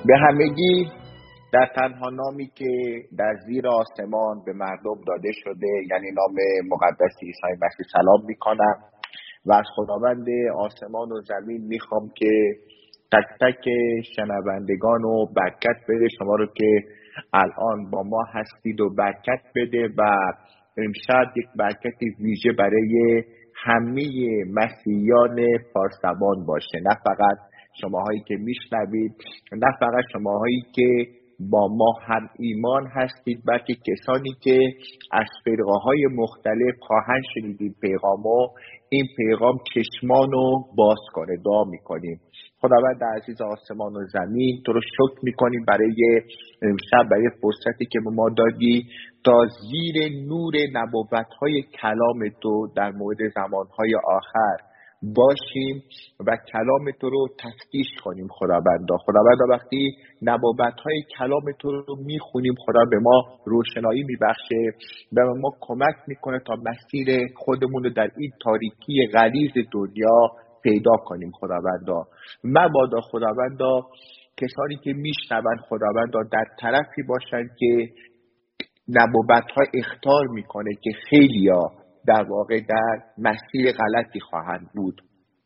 به همگی در تنها نامی که در زیر آسمان به مردم داده شده، یعنی نام مقدس عیسی مسیح، سلام میکنم و از خداوند آسمان و زمین میخوام که تک تک شنوندگان و برکت بده، شما رو که الان با ما هستید و برکت بده و امشب یک برکت ویژه برای همه مسیحیان پارسبان باشه، نه فقط شماهایی که میشنوید، نه فقط شماهایی که با ما هم ایمان هستید، بلکه کسانی که از فرقه‌های مختلف خواهند شنیدید پیغامو، این پیغام چشمانو باز کنه. دعا میکنیم. خداوند عزیز آسمان و زمین، تو رو شکر میکنیم برای امشب، برای فرصتی که به ما دادی تا زیر نور نبوت‌های کلام تو در مورد زمانهای آخر باشیم و کلام تو رو تفتیش کنیم. خداوندا وقتی نبوت‌های کلام تو رو میخونیم، خدا به ما روشنایی میبخشه، به ما کمک میکنه تا مسیر خودمون رو در این تاریکی غلیظ دنیا پیدا کنیم. مبادا خداوندا کسانی که میشنون خداوندا در طرفی باشن که نبوت‌ها اخطار میکنه که خیلیا در واقع در مسیر غلطی خواهند بود،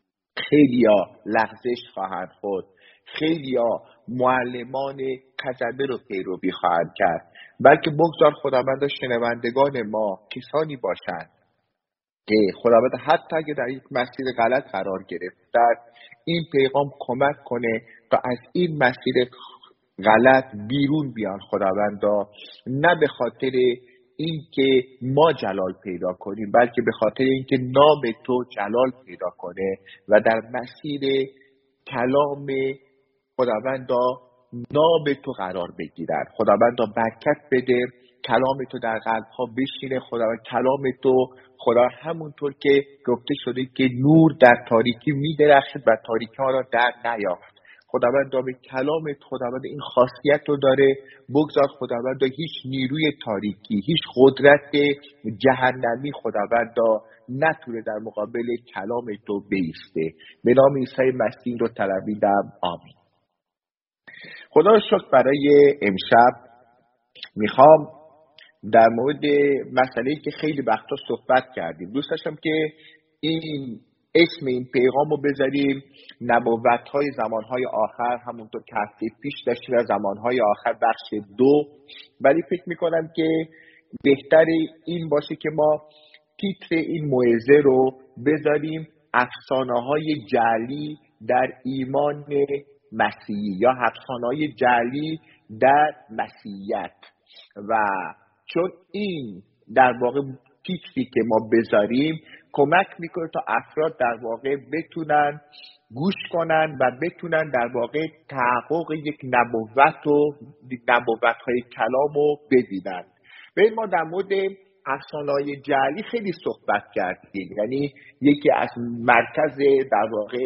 خیلیا لغزش خواهند خورد، خیلیا معلمان کذبه رو پیروی خواهند کرد، بلکه بگذار خداوند شنوندگان ما کسانی باشند که خداوند حتی اگه در یک مسیر غلط قرار گرفتن، این پیغام کمک کنه تا از این مسیر غلط بیرون بیان خداوندا، نه به خاطر اینکه ما جلال پیدا کنیم، بلکه به خاطر اینکه نام تو جلال پیدا کنه و در مسیر کلام خداوندا نام تو قرار بگیرن. خداوندا برکت بده، کلام تو در قلب‌ها بشینه. خداوند کلام تو خدا همونطور که گفته شده که نور در تاریکی می‌درخشد و تاریکی ها را در نیافت. خداوند به کلام خداوند این خاصیت رو داره. بگذار خداوند هیچ نیروی تاریکی، هیچ قدرت جهنمی خداوند نتونه در مقابل کلام تو بایسته. به نام عیسی مسیح رو طلبیدم، آمین. خدا رو شکر. برای امشب میخوام در مورد مسئله‌ای که خیلی وقتا صحبت کردیم، دوست داشتم که این اسم این پیغام رو بذاریم نبوت‌های زمانهای آخر، همونطور که هفته پیش داشتیم زمانهای آخر بخش 2، ولی فکر میکنم که بهتر این باشه که ما تیتر این موعظه رو بذاریم افسانه‌های جعلی در ایمان مسیحی یا افسانه‌های جعلی در مسیحیت. و چون این در واقع تیتری که ما بذاریم کمک میکنه تا افراد در واقع بتونن گوش کنن و بتونن در واقع تحقق یک نبوت و نبوت‌های کلام رو ببینن. ببین، ما در مورد افسانه‌های جعلی خیلی صحبت کردیم، یعنی یکی از مرکز در واقع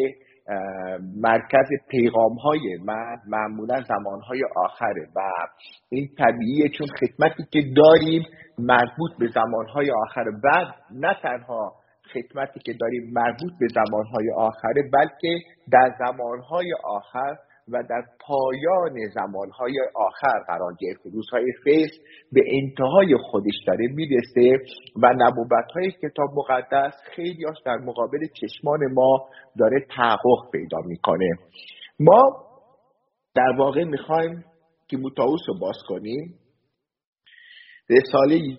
مرکز پیغام‌های من معمولا زمانهای آخره و این طبیعیه، چون خدمتی که داریم مربوط به زمانهای آخره و نه تنها خدمتی که داریم مربوط به زمانهای آخره، بلکه در زمانهای آخر و در پایان زمانهای آخر قرار گرفت. روزهای فیض به انتهای خودش داره میرسه و نبوت‌های کتاب مقدس خیلی هاش در مقابل چشمان ما داره تحقق پیدا میکنه. ما در واقع میخوایم تیموتائوس رو باز کنیم، رساله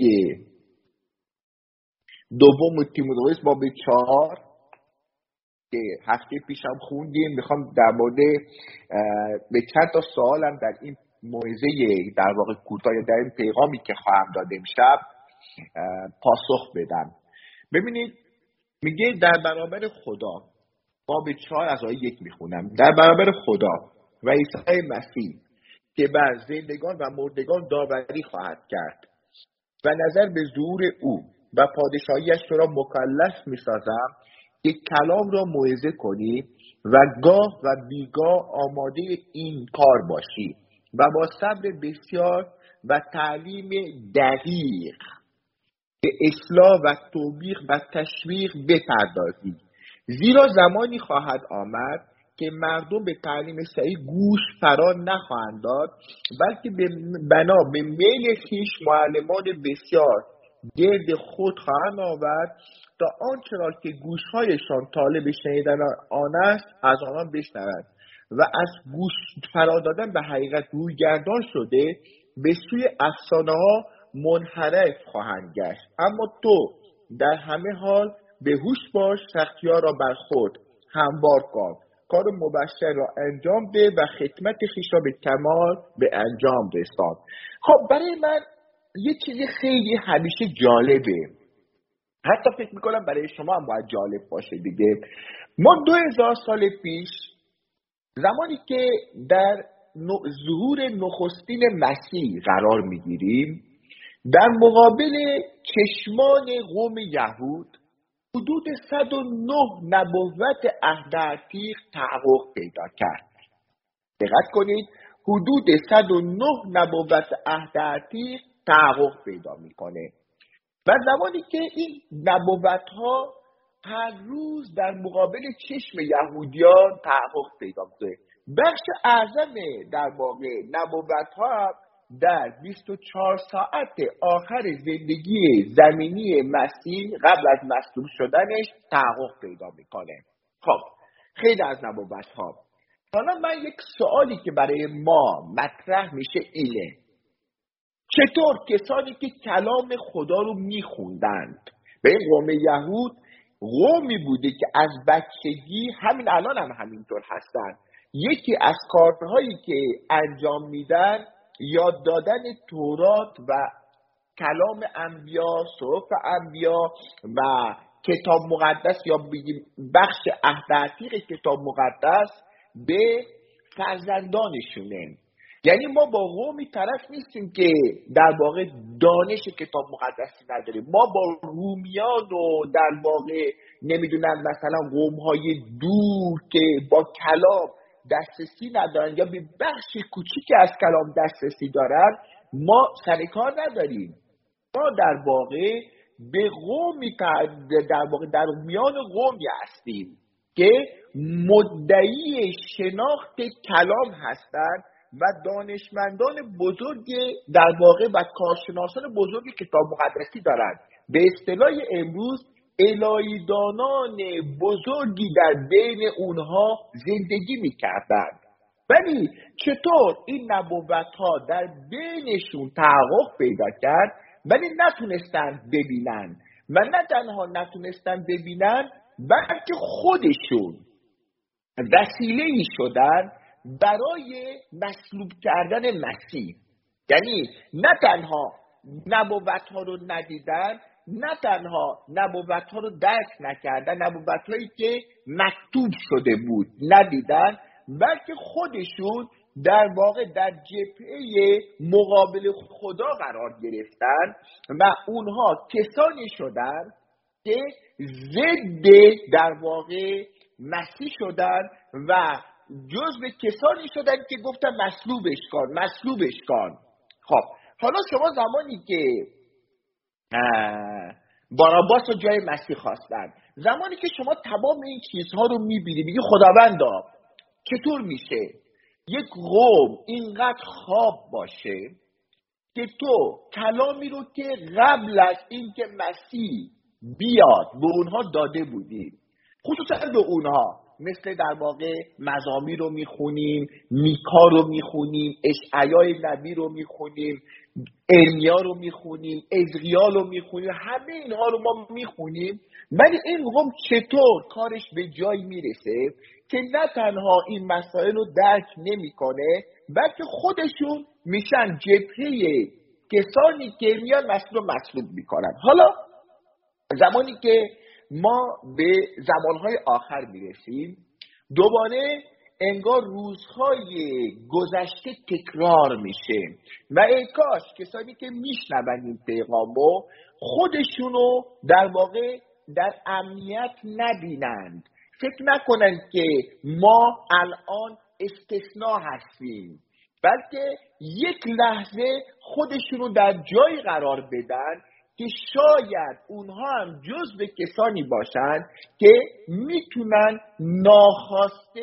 دوم تیموتائوس باب 4 که هفته پیشم خوندیم. میخوام در مورد به چند تا سوالم در این موعظه در واقع کوتاه، در این پیغامی که خواهم داد امشب پاسخ بدم. ببینید، میگه در برابر خدا، باب 4 از آیه 1 میخونم، در برابر خدا و عیسی مسیح که بر زندگان و مردگان داوری خواهد کرد و نظر به ظهور او و پادشاهیش تو را مکلف میسازم که کلام را موعظه کنی و گاه و بیگاه آماده این کار باشی و با صبر بسیار و تعلیم دقیق به اصلاح و توبیخ و تشویق بپردازی، زیرا زمانی خواهد آمد که مردم به تعلیم صحیح گوش فرا نخواهند داد، بلکه بنا به میل خویش معلمان بسیار گرد خود خواهند آورد تا آنچه را که گوشهایشان طالب شنیدن آن است از آنان بشنوند و از گوش فرا دادن به حقیقت رویگردان شده به سوی افسانه ها منحرف خواهند گشت. اما تو در همه حال به هوش باش، سختی‌ها را بر خود هموار کن، کار مبشر را انجام ده و خدمت خویش را به کمال به انجام رسان. خب برای من یه چیزی خیلی همیشه جالبه، حتی فکر میکنم برای شما هم باید جالب باشه دیگه. ما 2000 سال پیش زمانی که در ظهور نخستین مسیح قرار میگیریم، در مقابل چشمان قوم یهود حدود 109 نبوت عهد عتیق تحقق پیدا کرد. دقت کنید، حدود 109 نبوت عهد عتیق تحقق پیدا میکنه و زمانی که این نبوت ها هر روز در مقابل چشم یهودیان تحقق پیدا میکنه، بخش اعظم در واقع نبوت ها در 24 ساعت آخر زندگی زمینی مسیح قبل از مصلوب شدنش تحقق پیدا میکنه. خب خیلی از نبوت ها. حالا من یک سوالی که برای ما مطرح میشه اینه: چطور کسانی که کلام خدا رو میخوندند، به این قوم یهود قومی بوده که از بچگی، همین الان هم همینطور هستن، یکی از کارهایی که انجام میدن یاد دادن تورات و کلام انبیا، صحف انبیا و کتاب مقدس یا بگیم بخش عهد عتیق کتاب مقدس به فرزندانشونه. یعنی ما با قومی طرف نیستیم که در واقع دانش کتاب مقدسی نداریم. ما با رومیان و در واقع نمیدونم مثلا قوم‌های دور که با کلام دسترسی ندارن یا به بخش کوچیکی از کلام دسترسی دارن ما سر کار نداریم. ما در واقع به قومی در میان قومی هستیم که مدعی شناخت کلام هستند و دانشمندان بزرگ در واقع و کارشناسان بزرگ کتاب مقدسی دارند. به اصطلاح امروز الهیدانان بزرگی در بین اونها زندگی میکردند. ولی چطور این نبوت‌ها در بینشون تحقق پیدا کرد ولی نتونستن ببینن و نه تنها نتونستن ببینن بلکه خودشون وسیله‌ای شدن برای مصلوب کردن مسیح. یعنی نه تنها نبوت‌ها رو ندیدن، نه تنها نبوت‌ها رو درک نکردن، نبوت‌هایی که مکتوب شده بود ندیدن، بلکه خودشون در واقع در جبهه مقابل خدا قرار گرفتن و اونها کسانی شدن که ضد در واقع مسیح شدن و جزو کسانی شدن که گفتن مصلوبش کن. خب حالا شما زمانی که باراباس رو جای مسیح خواستن، زمانی که شما تمام این چیزها رو میبینی میگی خداوندا چطور میشه یک قوم اینقدر خواب باشه که تو کلامی رو که قبل از اینکه مسیح بیاد به اونها داده بودی، خصوصا به اونها، مثل در واقع مزامیر رو میخونیم، میکا رو میخونیم، اشعیای نبی رو میخونیم، ارمیا رو میخونیم، ازریال رو میخونیم، همه اینها رو ما میخونیم، ولی این قوم چطور کارش به جایی میرسه که نه تنها این مسائل رو درک نمیکنه بلکه خودشون میشن جبهه کسانی که میان مسیح رو مصلوب میکنن. حالا زمانی که ما به زمانهای آخر میرسیم، دوباره انگار روزهای گذشته تکرار میشه و ای کاش کسانی که میشنون این پیغامو خودشونو در واقع در امنیت نبینند، فکر نکنن که ما الان استثناء هستیم، بلکه یک لحظه خودشونو در جایی قرار بدن که شاید اونها هم جزو کسانی باشن که میتونن ناخواسته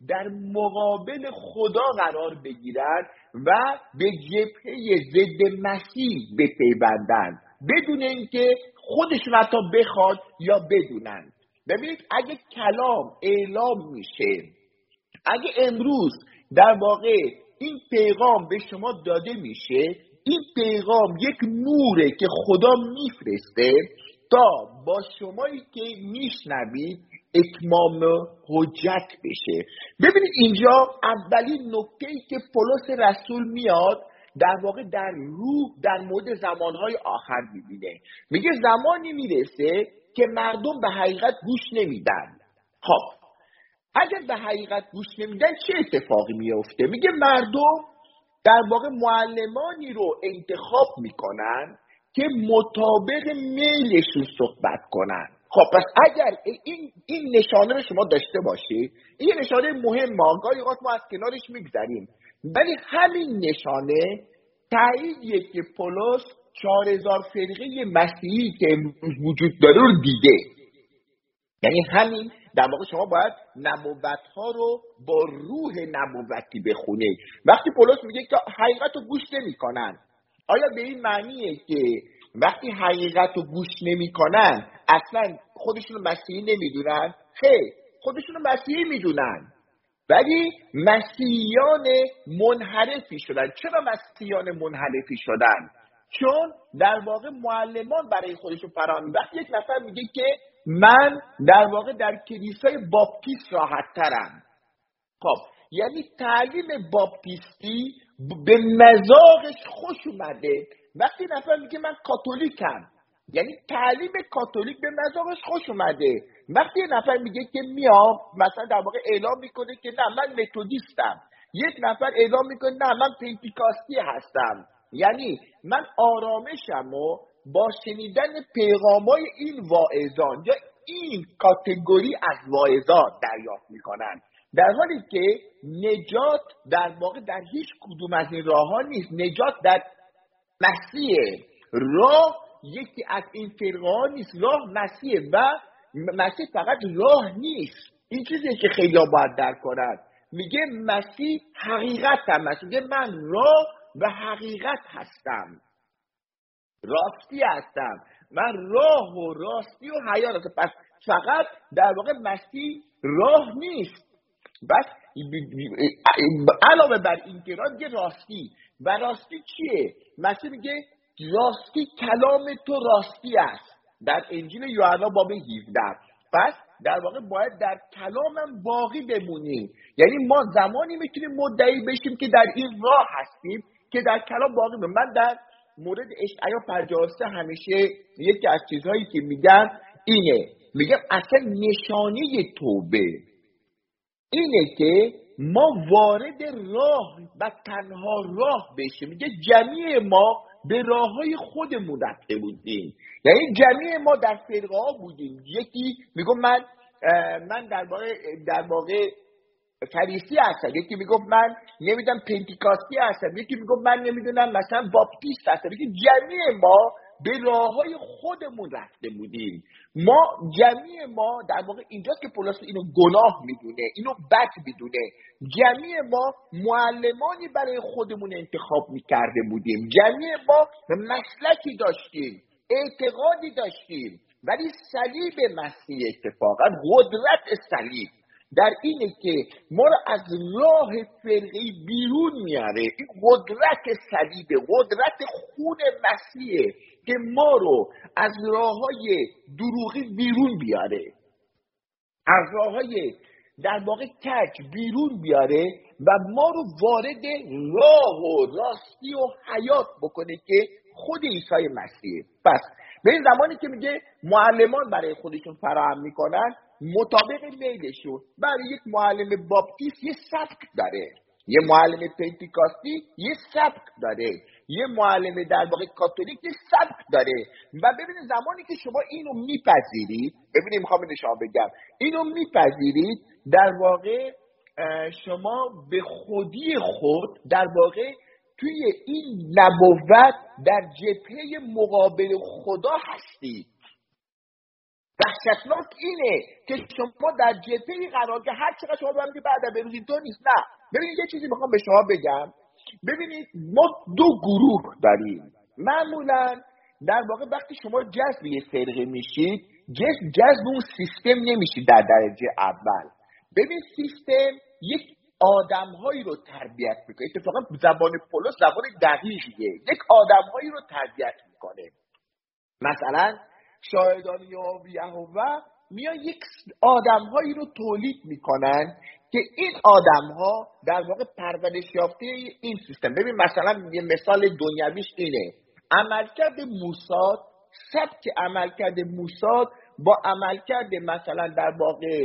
در مقابل خدا قرار بگیرن و به جبهه ضد مسیح بپیوندن بدون اینکه خودشون حتی بخواد یا بدونن. ببینید اگه کلام اعلام میشه، اگه امروز در واقع این پیغام به شما داده میشه، این پیغام یک نوره که خدا میفرسته تا با شمایی که میشنوید اتمام حجت بشه. ببینید اینجا اولین نکته‌ای که پولس رسول میاد در واقع در روح در مورد زمانهای آخر میبینه، میگه زمانی میرسه که مردم به حقیقت گوش نمیدن. خب اگر به حقیقت گوش نمیدن چه اتفاقی میفته؟ میگه مردم در واقع معلمانی رو انتخاب میکنن که مطابق میلشون صحبت کنن. خب پس اگر این نشانه رو شما داشته باشید، این نشانه مهمه، گاهی اوقات ما از کنارش میگذریم، ولی همین نشانه تاییدیه که پولس 4000 فرقه مسیحی که امروز وجود داره رو دیده. یعنی همین در واقع شما باید نبوت‌ها رو با روح نبوتی بخونید. وقتی پولس میگه که حقیقت رو گوش نمی‌کنن، آیا به این معنیه که وقتی حقیقت رو گوش نمی‌کنن اصلا خودشون رو مسیحی نمیدونن؟ خیر، خودشون رو مسیحی میدونن، ولی مسیحیان منحرفی شدن. چرا مسیحیان منحرفی شدن؟ چون در واقع معلمان برای خودشون فراهم. وقتی یک نفر میگه که من در واقع در کلیسای باپتیست راحت ترم، خب یعنی تعلیم باپتیستی به مذاقش خوش اومده. وقتی نفر میگه من کاتولیکم، یعنی تعلیم کاتولیک به مذاقش خوش اومده. وقتی نفر میگه که میام مثلا در واقع اعلام میکنه که نه من متودیستم، یک نفر اعلام میکنه نه من پنتیکاستی هستم، یعنی من آرامشم و با شنیدن پیغامای این واعظان یا این کاتگوری از واعظان دریافت میکنن، در حالی که نجات در واقع در هیچ کدوم از این راه ها نیست. نجات در مسیح. راه یکی از این فرقه ها نیست، راه مسیح و مسیح فقط راه نیست. این چیزی که خیلی ها باید درک کنن. میگه مسیح حقیقت هم هست، میگه من راه و حقیقت هستم، راستی هستم، من راه و راستی و حیات هستم. پس فقط در واقع مسیح راه نیست، بس علاوه بر این که میگه راستی. و راستی چیه؟ مسیح میگه راستی کلام تو راستی است در انجیل یوحنا باب 17. پس در واقع باید در کلامم باقی بمونیم. یعنی ما زمانی میتونیم مدعی بشیم که در این راه هستیم که در کلام باقی بمونیم. من در مورد اشعیا 53 همیشه یکی از چیزهایی که میگم اینه، میگم اصلا نشانه توبه اینه که ما وارد راه و تنها راه بشیم. میگه جمعی ما به راههای خودمون رفته بودیم، یعنی جمعی ما در فرقه ها بودیم. یکی میگم من در واقع فریسی هستم، یکی میگم من نمیدونم پنتیکاستی هستم، یکی میگم من نمیدونم مثلا باپتیست هستم. میگه جمعی ما به راههای خودمون رفته بودیم. ما جمعی ما در واقع اینجاست که پولس اینو گناه میدونه، اینو بد میدونه. جمعی ما معلمانی برای خودمون انتخاب میکرده بودیم، جمعی ما مسلکی داشتیم، اعتقادی داشتیم، ولی صلیب مسیح اتفاقا قدرت صلیب در اینه که ما رو از راه فرقی بیرون میاره. این قدرت صلیب، قدرت خون مسیحه که ما رو از راههای دروغی بیرون بیاره، از راههای در واقع کج بیرون بیاره و ما رو وارد راه و راستی و حیات بکنه که خود عیسی مسیحه. پس به این زمانی که میگه معلمان برای خودشون فراهم میکنن مطابق میلشون، برای یک معلم باپتیست یه سبک داره، یه معلم پنتیکاستی یه سبک داره، یه معلم در واقع کاتولیک یه سبک داره. و ببینید زمانی که شما اینو میپذیرید، ببینید میخوام نشون بگم، اینو میپذیرید در واقع شما به خودی خود در واقع توی این نبوت در جبهه مقابل خدا هستید. وحشتناک اینه که شما در جبهه‌ای قرار که هر چقدر شما بگید بعد بروزید تو نیست. نه، ببینید یه چیزی میخوام به شما بگم. ببینید ما دو گروه داریم. معمولا در واقع وقتی شما جذب یه فرقه میشید، جذب اون سیستم نمیشید در درجه اول. ببین سیستم یک آدم‌هایی رو تربیت میکنه. اتفاقا زبان پولس زبان دقیقیه. یک آدم‌هایی رو تربیت میکنه. مثلا شاهدان یهوه میان یک آدم‌هایی رو تولید میکنن که این آدم‌ها در واقع پرورش یافته این سیستم. ببین مثلا یه مثال دنیویش اینه. عملکرد موساد، سبک عملکرد موساد با عملکرد مثلا در واقع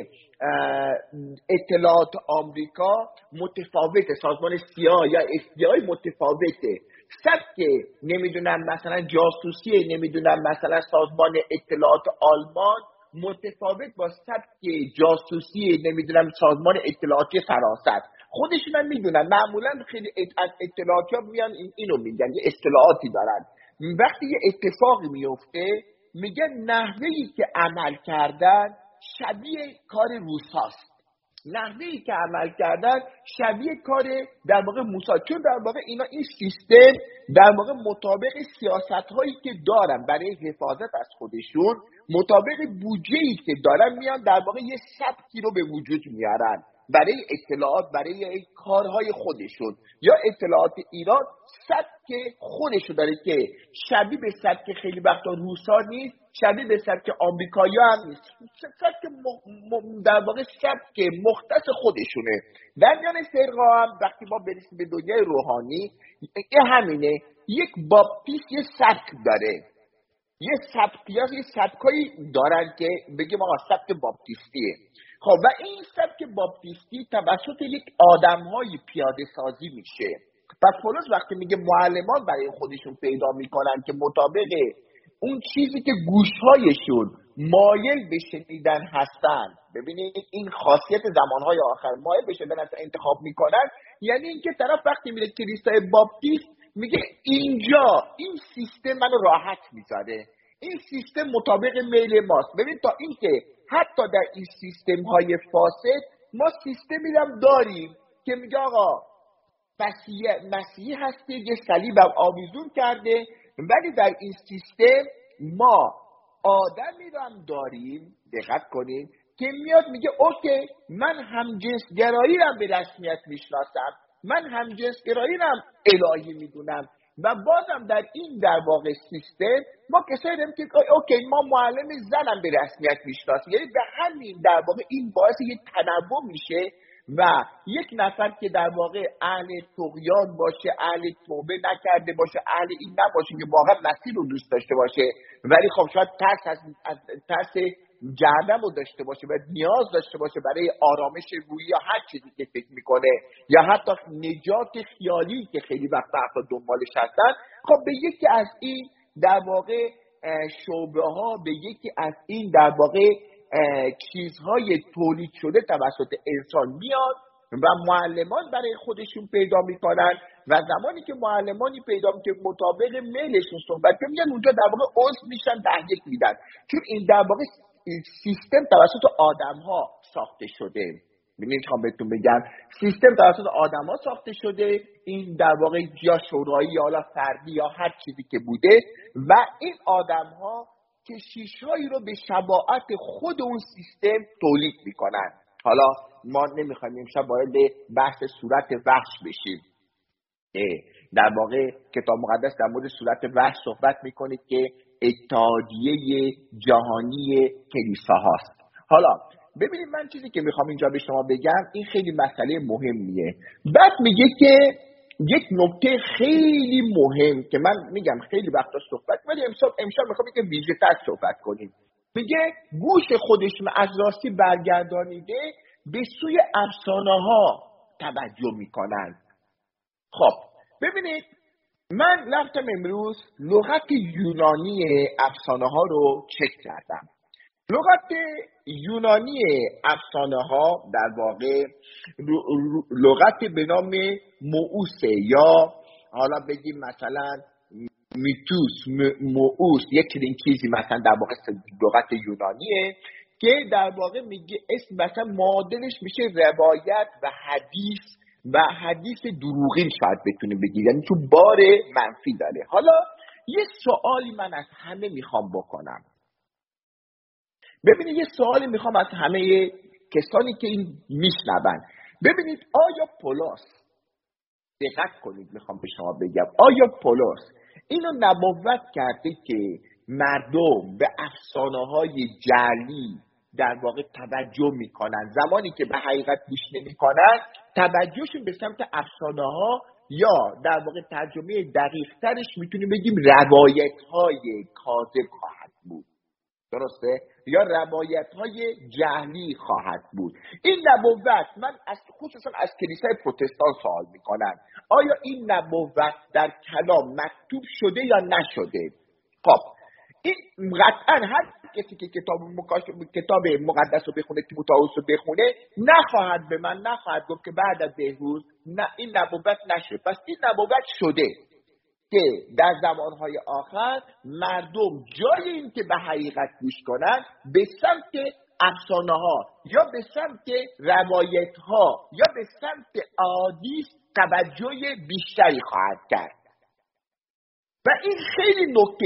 اطلاعات آمریکا متفاوته. سازمان CIA یا FBI متفاوته. سبک نمیدونم مثلا جاسوسی نمیدونم مثلا سازمان اطلاعات آلمان متفاوت با سبک جاسوسی نمیدونم سازمان اطلاعاتی فرانسه. خودشون هم میدونن. معمولا خیلی از اطلاعاتی ها میان اینو میگن، یه اصطلاحاتی دارن. وقتی یه اتفاقی میفته میگن نحوهی که عمل کردن شبیه کار روساست، نحوهی که عمل کردن شبیه کار در واقع موساد. چون در واقع اینا این سیستم در واقع مطابق سیاست هایی که دارن برای حفاظت از خودشون، مطابق بودجه‌ای که دارن میان در واقع یه سبکی رو به وجود میارن برای اطلاعات، برای کارهای خودشون. یا اطلاعات ایران سبک خودشو داره که شبیه به سبک خیلی وقتا روسا نیست، شبیه به سبک آمریکایی‌ها هم نیست. سبک در واقع سبک مختص خودشونه. در میان فرقه هم وقتی ما برسیم به دنیای روحانی همینه. یک باپتیست یه سبک داره، یه سبکایی دارن که بگیم آقا سبک باپتیستیه. خب و این سبک باپتیستی توسط یک آدم‌های پیاده سازی میشه. پس پولس وقتی میگه معلمان برای خودشون پیدا میکنن که مطابق اون چیزی که گوشهایشون مایل به شنیدن هستن، ببینید این خاصیت زمانهای آخر، مایل به شنیدن هستن انتخاب میکنن، یعنی اینکه طرف وقتی میره کلیسای باپتیست میگه اینجا این سیستم منو راحت میذاره، این سیستم مطابق میل ماست. ببین تا اینکه حتی در این سیستم های فاسد ما سیستمی هم داریم که میگه آقا مسیحی هستی، یه صلیب هم آویزون کرده، ولی در این سیستم ما آدمی رو هم داریم، دقت کنید، که میاد میگه اوکی من همجنسگرایی رو هم به رسمیت میشناسم، من همجنسگرایی رو هم الهی میدونم و بازم در این در واقع سیستم ما کسایی داریم که اوکی ما معلم زنم به رسمیت میشناسیم. یعنی به همین در واقع این باعث یک تنوع میشه و یک نفر که در واقع اهل طغیان باشه، اهل توبه نکرده باشه، اهل این نباشه که واقعا مسیح رو دوست داشته باشه، ولی خب شاید ترس جهنم رو داشته باشه و نیاز داشته باشه برای آرامش روحی یا هر چیزی که فکر میکنه، یا حتی نجات خیالی که خیلی وقت دنبالش هستن، خب به یکی از این در واقع شعبه ها، به یکی از این در واقع چیزهای تولید شده توسط انسان میاد و معلمان برای خودشون پیدا میکنن و زمانی که معلمانی پیدا میکنن که مطابق میلشون صحبت میکنن اونجا در واقع عضو میشن، تحقیق میدن. چون این در واقع سیستم توسط آدم ها ساخته شده. ببینید میخوام بهتون بگم سیستم توسط آدم ها ساخته شده، این در واقع یا شورایی یا حالا فردی یا هر چیزی که بوده و این آدم ها کشیش‌هایی رو به شباهت خود اون سیستم تولید میکنن. حالا ما نمیخوایم امشب وارد بحث صورت وحش بشیم. در واقع کتاب مقدس در مورد صورت وحش صحبت میکنه که اتحادیه جهانی کلیسا هاست. حالا ببینید من چیزی که میخوام اینجا به شما بگم این خیلی مسئله مهمیه. بعد میگه که یک نکته خیلی مهم که من میگم خیلی وقتا صحبت ولی امشب میخوام که ویژه‌تر صحبت کنیم. میگه گوش خودشون از راستی برگردانیده به سوی افسانه ها توجه میکنن. خب ببینید من رفتم امروز لغت یونانی افسانه ها رو چک کردم. لغت یونانی افسانه ها در واقع لغت به نام موئوسه یا حالا بگیم مثلا میتوس موس یک چنین چیزی مثلا در واقع لغت یونانیه که در واقع میگه اسم مثلا معادلش میشه روایت و حدیث دروغین شاید بتونیم بگیم، یعنی تو بار منفی داره. حالا یه سوالی من از همه میخوام بکنم. ببینید یه سوالی میخوام از همه کسانی که این میشنون. ببینید آیا پولس، دقت کنید میخوام به شما بگم، آیا پولس اینو نبوت کرده که مردم به افسانه‌های جعلی در واقع توجه میکنن، زمانی که به حقیقت گوش نمیکنن توجهشون به سمت افسانه‌ها یا در واقع ترجمه دقیق ترش میتونیم بگیم روایت‌های کاذب خواهد بود، درسته؟ یا روایت‌های جعلی خواهد بود. این نبوت من خصوصا از کلیسای پروتستان سوال میکنم، آیا این نبوت در کلام مکتوب شده یا نشده؟ خب این قطعا هر کسی که کتاب مقدس رو بخونه، تیموتائوس رو بخونه، نخواهد گفت که بعد از بهروز نه این نبوت نشد. پس این نبوت شده که در زمانهای آخر مردم جای این که به حقیقت گوش کنن به سمت افسانه‌ها یا به سمت روایت‌ها یا به سمت احادیث توجه بیشتری خواهد کرد. و این خیلی نکته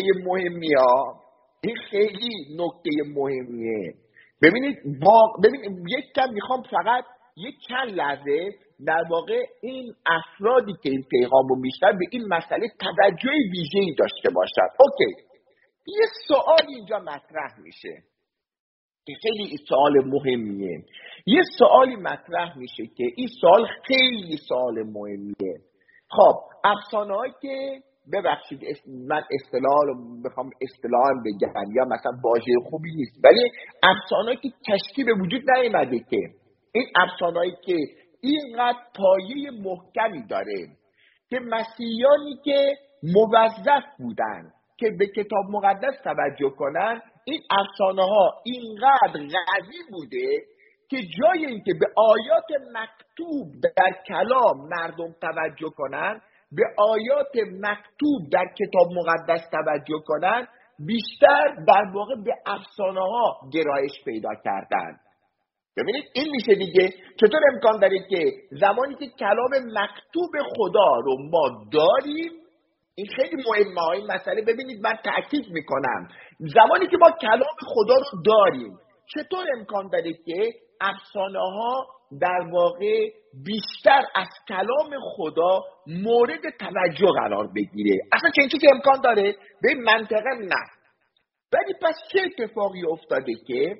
مهمیه. ببینید یک کم میخوام فقط یک چند لحظه در واقع این افرادی که این پیغام رو میشنن به این مسئله توجه ویژه‌ای داشته باشن. اوکی، یه سوال اینجا مطرح میشه که خیلی سوال مهمیه. یه سوالی مطرح میشه که این سوال خیلی سوال مهمیه. خب افسانه‌هایی که ببخشید من بخوام اصطلاحاً بگم یا مثلا واژه خوبی نیست، ولی افسانه‌ای که تشکیل به وجود نیامده، که این افسانه‌ای که اینقدر پایه محکمی داره که مسیحیانی که موظف بودن که به کتاب مقدس توجه کنن، این افسانه‌ها اینقدر قوی بوده که جای اینکه به آیات مکتوب در کلام مردم توجه کنن، به آیات مکتوب در کتاب مقدس توجه کنن، بیشتر در واقع به افسانه‌ها گرایش پیدا کردن. ببینید این میشه دیگه. چطور امکان داره که زمانی که کلام مکتوب خدا رو ما داریم، این خیلی مهمه این مسئله، ببینید من تأکید میکنم، زمانی که ما کلام خدا رو داریم چطور امکان داره که افسانه‌ها در واقع بیشتر از کلام خدا مورد توجه قرار بگیره؟ اصلا چه چیزی امکان داره؟ به منطقه نه. ولی پس چه اتفاقی افتاده که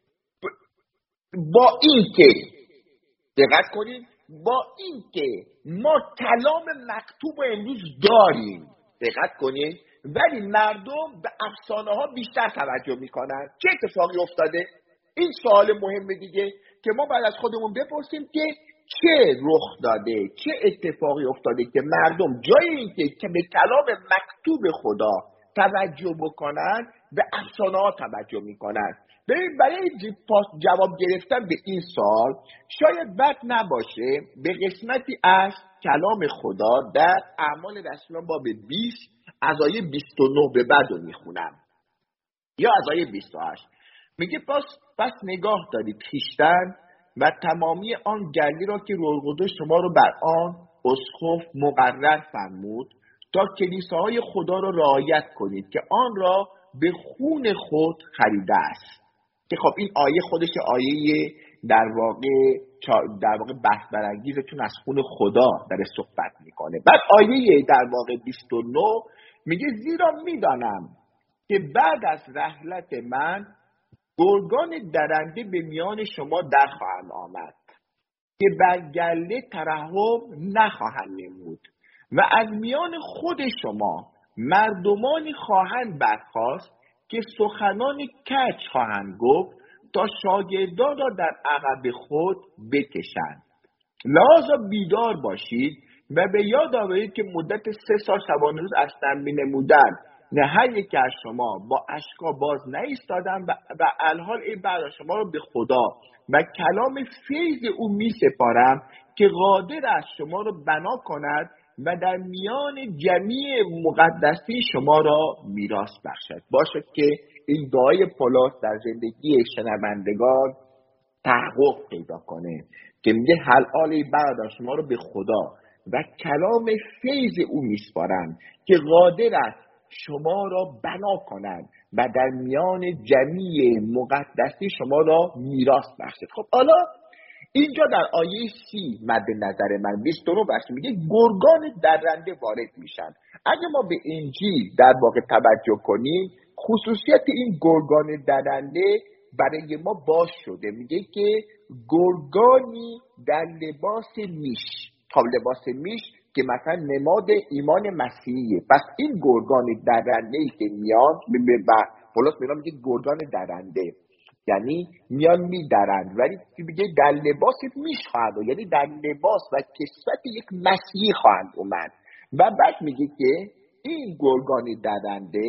با این که دقت کنید، با این که ما کلام مکتوب امروز داریم، دقت کنید، ولی مردم به افسانه‌ها بیشتر توجه میکنن، چه اتفاقی افتاده؟ این سوال مهمه دیگه که ما باید از خودمون بپرسیم که چه رخ داده، چه اتفاقی افتاده که مردم جای این که به کلام مکتوب خدا توجه بکنن به افسانه‌ها توجه میکنن. برای جواب گرفتن به این سوال شاید بد نباشه به قسمتی از کلام خدا در اعمال رسولان باب 20 از آیه 29 به بعد رو میخونم یا از آیه 28. میگه پس نگاه دارید خویشتن و تمامی آن گردی را که روح القدس شما رو بر آن اسقف مقرر فرمود تا کلیساهای خدا را رعایت کنید که آن را به خون خود خریده است. که خب این آیه خودش آیه در واقع بحث برانگیزه، چون از خون خدا داره صحبت میکنه. بعد آیه در واقع 29 میگه زیرا میدانم که بعد از رحلت من گرگان درنده به میان شما در خواهند آمد که بر گله ترحم نخواهند نمود و از میان خود شما مردمانی خواهند برخاست که سخنان کج خواهند گفت تا شاگردان را در عقب خود بکشند. لذا بیدار باشید و به یاد آورید که مدت 3 سال شبانه روز از تنبیه نمودند نه هر یک از شما با اشکا باز نایستادند و الحال ای برای شما رو به خدا و کلام فیض او می سپارم که قادر است شما رو بنا کند و در میان جمیع مقدسی شما را میراث بخشد. باشد که این دعای پولس در زندگی شنوندگان تحقق پیدا کنه که میگه حال برادر شما رو به خدا و کلام فیض او میسپارم که قادر است شما را بنا کند و در میان جمیع مقدسی شما را میراث بخشد. خب حالا اینجا در آیه 30 مد نظر من 29 بخش میگه گرگان درنده وارد میشن. اگه ما به انجیل در واقع توجه کنیم، خصوصیت این گرگان درنده برای ما باز شده. میگه که گرگانی در لباس میش. خب لباس میش که مثلا نماد ایمان مسیحیه. پس این گرگان درنده‌ای که میاد و پولس میگه گرگان درنده، یعنی میان میدرند ولی میگه در لباس میش خواهد، یعنی در لباس و کسوت یک مسیحی خواهند اومد. و بعد میگه که این گرگان درنده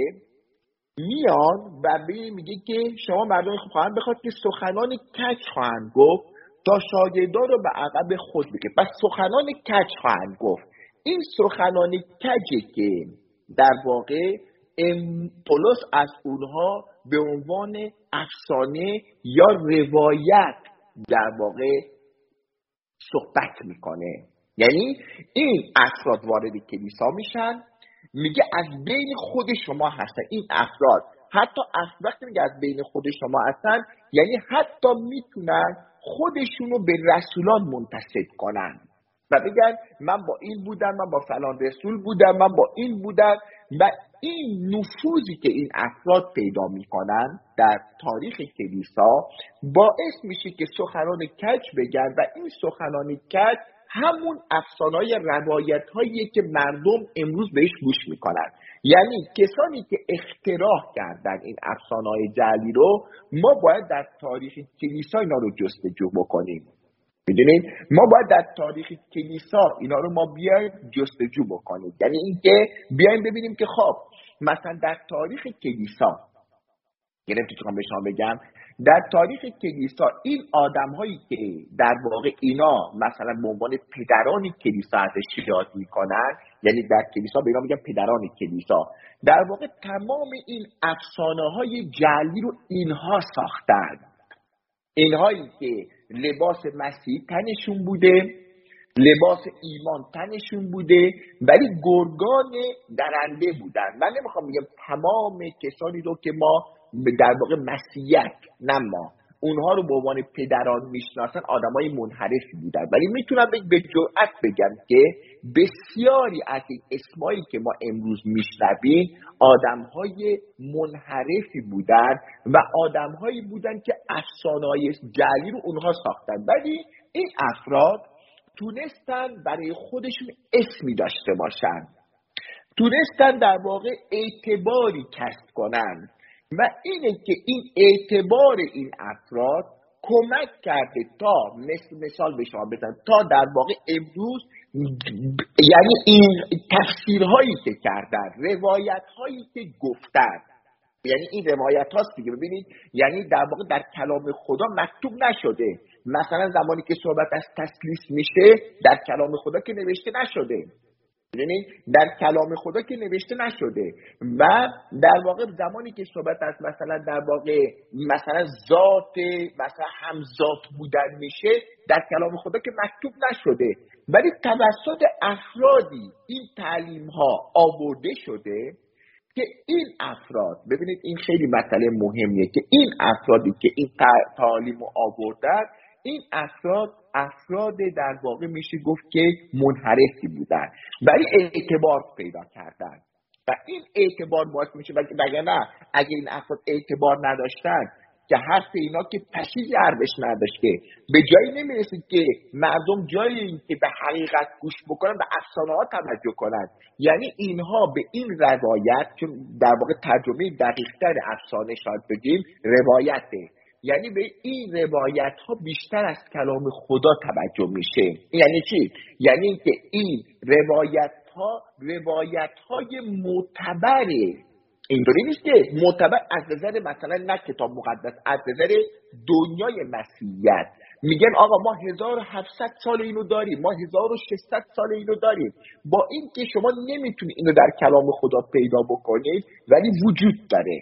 میان و میگه که شما مردم خواهند بخواد که سخنان کج خواهند گفت تا شاگردان رو به عقب خود بکشه. پس سخنان کج خواهند گفت. این سخنان کجی که در واقع پولس از اونها به عنوان افسانه یا روایت در واقع صحبت میکنه. یعنی این افراد وارد کلیسا میشن، میگه از بین خود شما هستن. این افراد حتی وقتی میگه از بین خود شما هستن، یعنی حتی میتونن خودشونو به رسولان منتسب کنن و بگن من با این بودم، من با فلان رسول بودم، من با این بودم. و این نفوذی که این افراد پیدا میکنن در تاریخ کلیسا باعث میشه که سخنان کج بگن و این سخنان کج همون افسانه‌های روایت‌هایی که مردم امروز بهش گوش میکنن. یعنی کسانی که اختراع کردن این افسانه‌های جعلی رو ما باید در تاریخ کلیسا اینا رو جستجو بکنیم. میدونید ما باید در تاریخ کلیسا اینا رو ما بیایم جستجو بکنیم. یعنی اینکه بیایم ببینیم که خب مثلا در تاریخ کلیسا چون به شما بگم در تاریخ کلیسا این آدم‌هایی که در واقع اینا مثلا به عنوان پدران کلیسا ازش یاد میکنن، یعنی در کلیسا به اینا میگن پدران کلیسا، در واقع تمام این افسانه‌های جعلی رو اینها ساختن. اینهایی که لباس مسیح تنشون بوده، لباس ایمان تنشون بوده، ولی گرگان درنده بودن. من نمیخوام بگم تمام کسانی رو که ما در واقع مسیحیت نه ما اونها رو به عنوان پدران میشناسن آدمای منحرفی بودن، ولی میتونم به جرئت بگم که بسیاری از این اسمایی که ما امروز میشنویم آدمهای منحرفی بودن و آدمهایی بودن که افسانه‌های جعلی رو اونها ساختن، ولی این افراد تونستن برای خودشون اسمی داشته باشن، تونستن در واقع اعتباری کسب کنن و اینه که این اعتبار این افراد کمک کرده تا مثال به شما بزنم تا در واقع امروز یعنی این تفسیرهایی که کردن، روایتهایی که گفتن، یعنی این روایت هاست دیگه. ببینید یعنی در واقع در کلام خدا مکتوب نشده. مثلا زمانی که صحبت از تثلیث میشه در کلام خدا که نوشته نشده، یعنی در کلام خدا که نوشته نشده. و در واقع زمانی که صحبت از مثلا در واقع مثلا ذات مثلا همذات بودن میشه در کلام خدا که مکتوب نشده، ولی توسط افرادی این تعلیم ها آورده شده که این افراد، ببینید این خیلی مسئله مهمیه که این افرادی که این تعلیم رو آوردن، این افراد در واقع میشه گفت که منحرفی بودن ولی اعتبار پیدا کردن و این اعتبار باعث میشه وگرنه اگه این افراد اعتبار نداشتن که حرف اینا که پشیزی ارزش نداشت که به جایی نمیرسید که مردم جایی این که به حقیقت گوش بکنن به افسانه ها توجه کنن. یعنی اینها به این روایت، چون در واقع ترجمه دقیق‌تر افسانه شاید بگیم روایته، یعنی به این روایت ها بیشتر از کلام خدا توجه میشه. یعنی چی؟ یعنی اینکه این روایت های معتبره. اینطوری نیست که معتبر از نظر مثلا نه کتاب مقدس، از نظر دنیای مسیحیت میگن آقا ما 1700 سال اینو داریم، ما 1600 سال اینو داریم. با این که شما نمیتونید اینو در کلام خدا پیدا بکنید، ولی وجود داره.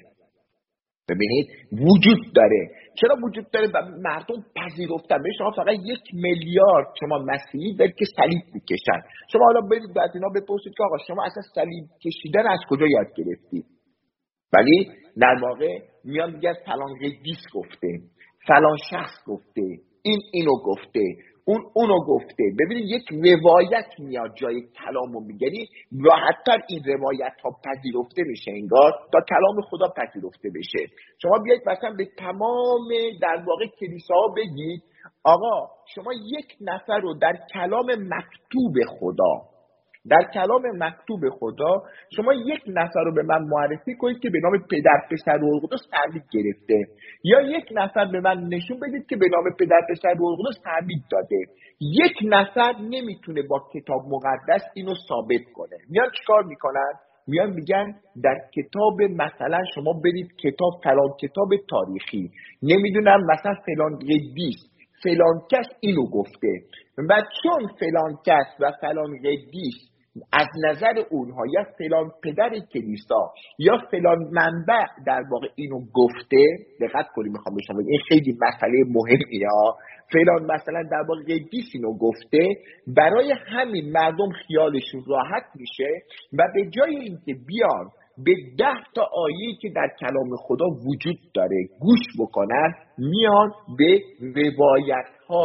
ببینید وجود داره. چرا وجود داره؟ مردم پذیرفتن. به شما فقط 1 میلیارد شما مسیحی دارید که صلیب میکشن. شما حالا برید از اینا بپرسید که آقا شما اصلا صلیب کشیدن از کجا یاد گرفتید؟ ولی در واقع میان میگن فلان قدیس گفته، فلان شخص گفته، این اینو گفته، اون اونو گفته. ببینید یک روایت میاد جای کلامو میگنی، راحت‌تر این روایت ها پذیرفته میشه انگار تا کلام خدا پذیرفته بشه. شما بیاید مثلا به تمام در واقع کلیساها بگید آقا شما 1 نفر رو در کلام مکتوب خدا، در کلام مکتوب خدا شما 1 نفر رو به من معرفی کنید که به نام پدر، پسر و روح القدس تعمید گرفته، یا 1 نفر به من نشون بدید که به نام پدر، پسر و روح القدس تعمید داده. 1 نفر نمیتونه با کتاب مقدس اینو ثابت کنه. میان چیکار میکنن؟ میان میگن در کتاب مثلا شما برید کتاب فلان کتاب تاریخی، نمیدونم مثلا فلان قدیس، فلان کس اینو گفته و چون فلان کس و فلان قدیس از نظر اونها یا فلان پدر کلیسا یا فلان منبع در واقع اینو گفته، دقت کنید میخوام بشم این خیلی مسئله مهمیه ها، فلان مثلا در واقع قدیس اینو گفته، برای همین مردم خیالشون راحت میشه و به جای اینکه بیان به 10 تا آیه‌ای که در کلام خدا وجود داره گوش بکنن، میان به روایت ها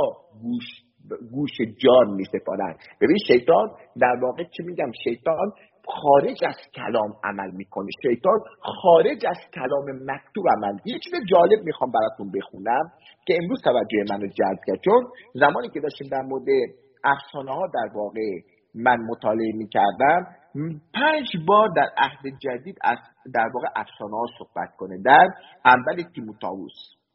گوش جان میسپارن. ببین شیطان در واقع چی میگم، شیطان خارج از کلام عمل میکنه، شیطان خارج از کلام مکتوب عمل. یه چیز جالب میخوام براتون بخونم که امروز توجه منو جلب کرد، چون زمانی که داشتیم در مورد افسانه ها در واقع من مطالعه میکردم 5 بار در عهد جدید از در واقع افسانه ها صحبت کنه. در اول تیموتائوس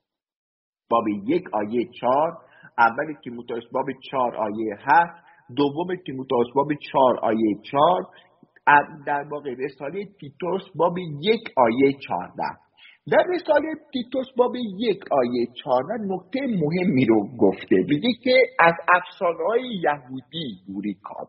باب 1 آیه 4، اول تیموتائوس باب 4 آیه 7، دوم تیموتائوس باب 4 آیه 4، در واقع رساله تیتوس باب 1 آیه 14. در رساله تیتوس باب 1 آیه 14 نکته مهمی رو گفته، میگه که از افسانه‌های یهودی دوری کن.